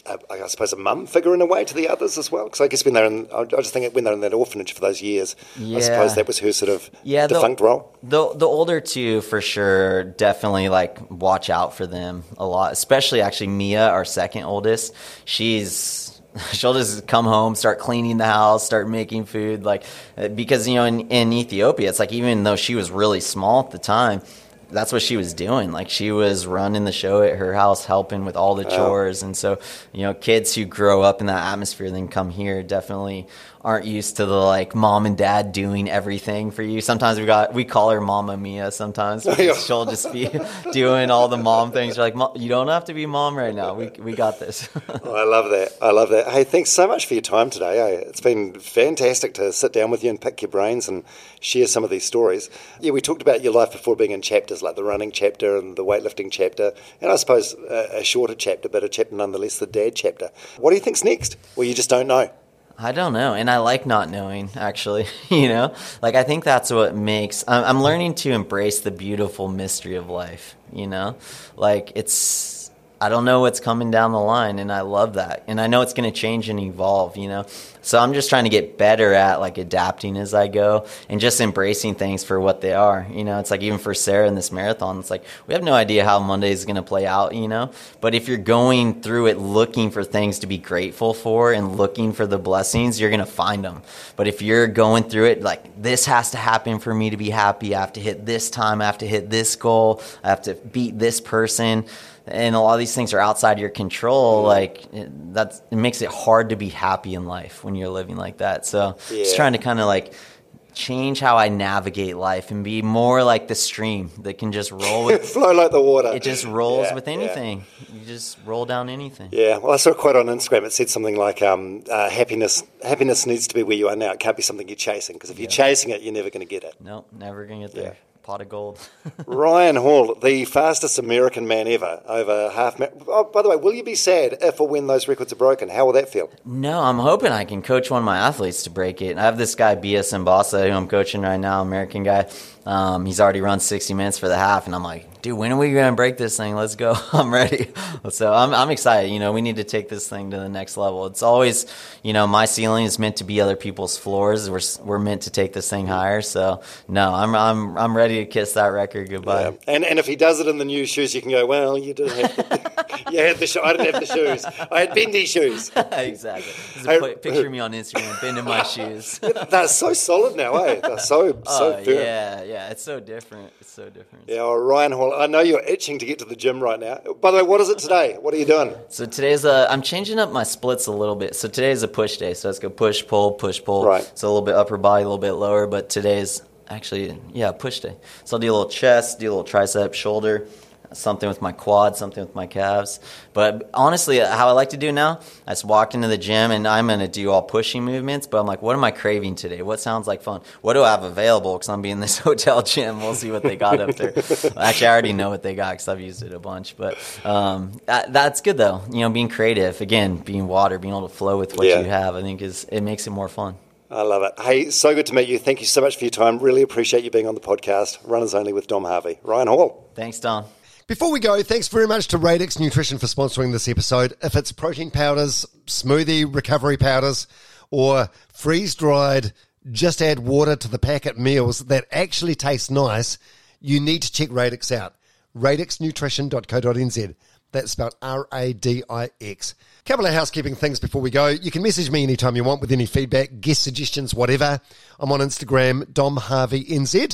F: a, I suppose, a mum figure in a way to the others as well? Because I guess when they're in, I just think when they're in that orphanage for those years,
C: yeah.
F: I suppose that was her sort of
C: yeah,
F: defunct
C: the,
F: role.
C: The the older two, for sure, definitely like watch out for them a lot. Especially actually Mia, our second oldest. She's she'll just come home, start cleaning the house, start making food, like because you know in, in Ethiopia, it's like even though she was really small at the time, that's what she was doing. Like she was running the show at her house, helping with all the chores. Oh. And so, you know, kids who grow up in that atmosphere then come here definitely aren't used to the like mom and dad doing everything for you. Sometimes we got we call her Mama Mia sometimes because she'll just be doing all the mom things. You're like, you don't have to be mom right now. We we got this.
F: Oh, I love that. I love that. Hey, thanks so much for your time today. Eh? It's been fantastic to sit down with you and pick your brains and share some of these stories. Yeah, we talked about your life before being in chapters like the running chapter and the weightlifting chapter, and I suppose a, a shorter chapter, but a chapter nonetheless, the dad chapter. What do you think's next? Well, you just don't know.
C: I don't know, and I like not knowing, actually, you know? Like, I think that's what makes... I'm learning to embrace the beautiful mystery of life, you know? Like, it's... I don't know what's coming down the line, and I love that. And I know it's going to change and evolve, you know? So I'm just trying to get better at, like, adapting as I go and just embracing things for what they are, you know? It's like even for Sarah in this marathon, it's like we have no idea how Monday is going to play out, you know? But if you're going through it looking for things to be grateful for and looking for the blessings, you're going to find them. But if you're going through it like, this has to happen for me to be happy, I have to hit this time, I have to hit this goal, I have to beat this person, and a lot of these things are outside your control, like it, that's, it makes it hard to be happy in life when you're living like that. So yeah. Just trying to kind of like change how I navigate life and be more like the stream that can just roll with
F: flow like the water.
C: It just rolls
F: yeah,
C: with anything.
F: Yeah.
C: You just roll down anything.
F: Yeah. Well, I saw a quote on Instagram. It said something like, um, uh, "Happiness, happiness needs to be where you are now. It can't be something you're chasing because if yeah. you're chasing it, you're never going to get it."
C: No, never going to get there. Yeah. Pot of gold.
F: Ryan Hall, the fastest American man ever, over half. Ma- oh, by the way, will you be sad if or when those records are broken? How will that feel?
C: No, I'm hoping I can coach one of my athletes to break it. I have this guy, B S Mbasa, who I'm coaching right now, American guy. Um, he's already run sixty minutes for the half, and I'm like, dude, when are we going to break this thing? Let's go. I'm ready. So I'm I'm excited. You know, we need to take this thing to the next level. It's always, you know, my ceiling is meant to be other people's floors. We're we're meant to take this thing higher. So no, I'm I'm I'm ready to kiss that record goodbye.
F: Yeah. And and if he does it in the new shoes, you can go, well, you didn't have the, you had the shoes. I didn't have the shoes. I had bendy shoes.
C: Exactly. There's a picture of me on Instagram bending my shoes.
F: They're so solid now, eh? They're so so
C: oh,
F: firm.
C: Yeah, yeah. Yeah, it's so different. It's so different.
F: Yeah, well, Ryan Hall, I know you're itching to get to the gym right now. By the way, what is it today? What are you doing?
C: So today's a, I'm changing up my splits a little bit. So today's a push day. So let's go push, pull, push, pull.
F: Right.
C: So a little bit upper body, a little bit lower. But today's actually, yeah, push day. So I'll do a little chest, do a little tricep, shoulder, something with my quad, something with my calves. But honestly, how I like to do now, I just walk into the gym and I'm going to do all pushing movements, but I'm like, what am I craving today? What sounds like fun? What do I have available? Because I'm being in this hotel gym. We'll see what they got up there. Actually, I already know what they got because I've used it a bunch. But um, that, that's good, though. You know, being creative, again, being water, being able to flow with what yeah. you have, I think is it makes it more fun.
F: I love it. Hey, so good to meet you. Thank you so much for your time. Really appreciate you being on the podcast. Runners Only with Dom Harvey. Ryan Hall.
C: Thanks, Don.
B: Before we go, thanks very much to Radix Nutrition for sponsoring this episode. If it's protein powders, smoothie recovery powders, or freeze-dried, just add water to the packet meals that actually taste nice, you need to check Radix out. radix nutrition dot co dot n z. That's spelled R A D I X. Couple of housekeeping things before we go. You can message me anytime you want with any feedback, guest suggestions, whatever. I'm on Instagram, Dom Harvey N Z.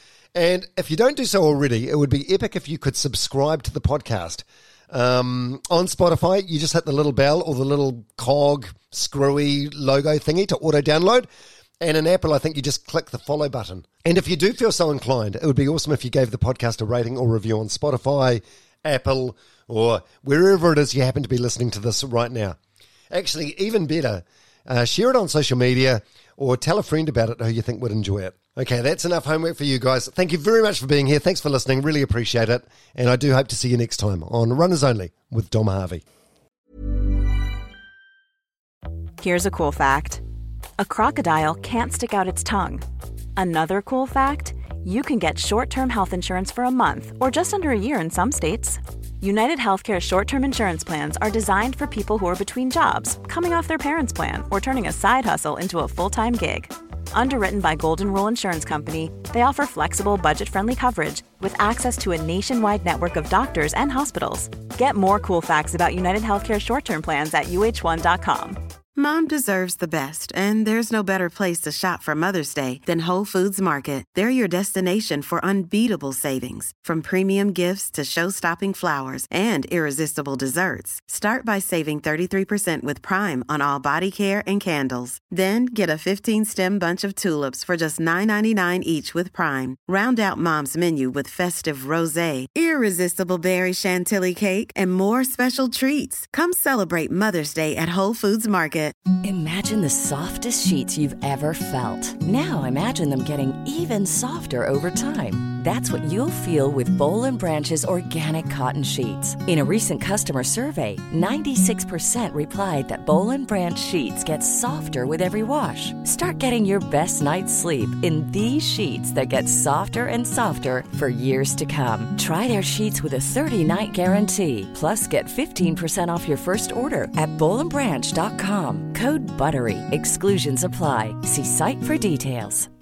B: And if you don't do so already, it would be epic if you could subscribe to the podcast. Um, on Spotify, you just hit the little bell or the little cog, screwy logo thingy to auto-download. And in Apple, I think you just click the follow button. And if you do feel so inclined, it would be awesome if you gave the podcast a rating or review on Spotify, Apple, or wherever it is you happen to be listening to this right now. Actually, even better, uh, share it on social media or tell a friend about it who you think would enjoy it. Okay, that's enough homework for you guys. Thank you very much for being here. Thanks for listening. Really appreciate it. And I do hope to see you next time on Runners Only with Dom Harvey.
G: Here's a cool fact. A crocodile can't stick out its tongue. Another cool fact, you can get short-term health insurance for a month or just under a year in some states. United Healthcare short-term insurance plans are designed for people who are between jobs, coming off their parents' plan, or turning a side hustle into a full-time gig. Underwritten by Golden Rule Insurance Company, they offer flexible, budget-friendly coverage with access to a nationwide network of doctors and hospitals. Get more cool facts about United Healthcare short-term plans at U H one dot com.
H: Mom deserves the best, and there's no better place to shop for Mother's Day than Whole Foods Market. They're your destination for unbeatable savings, from premium gifts to show-stopping flowers and irresistible desserts. Start by saving thirty-three percent with Prime on all body care and candles. Then get a fifteen-stem bunch of tulips for just nine ninety-nine each with Prime. Round out Mom's menu with festive rosé, irresistible berry chantilly cake, and more special treats. Come celebrate Mother's Day at Whole Foods Market.
I: Imagine the softest sheets you've ever felt. Now imagine them getting even softer over time. That's what you'll feel with Boll and Branch's organic cotton sheets. In a recent customer survey, ninety-six percent replied that Boll and Branch sheets get softer with every wash. Start getting your best night's sleep in these sheets that get softer and softer for years to come. Try their sheets with a thirty-night guarantee. Plus, get fifteen percent off your first order at boll and branch dot com. Code BUTTERY. Exclusions apply. See site for details.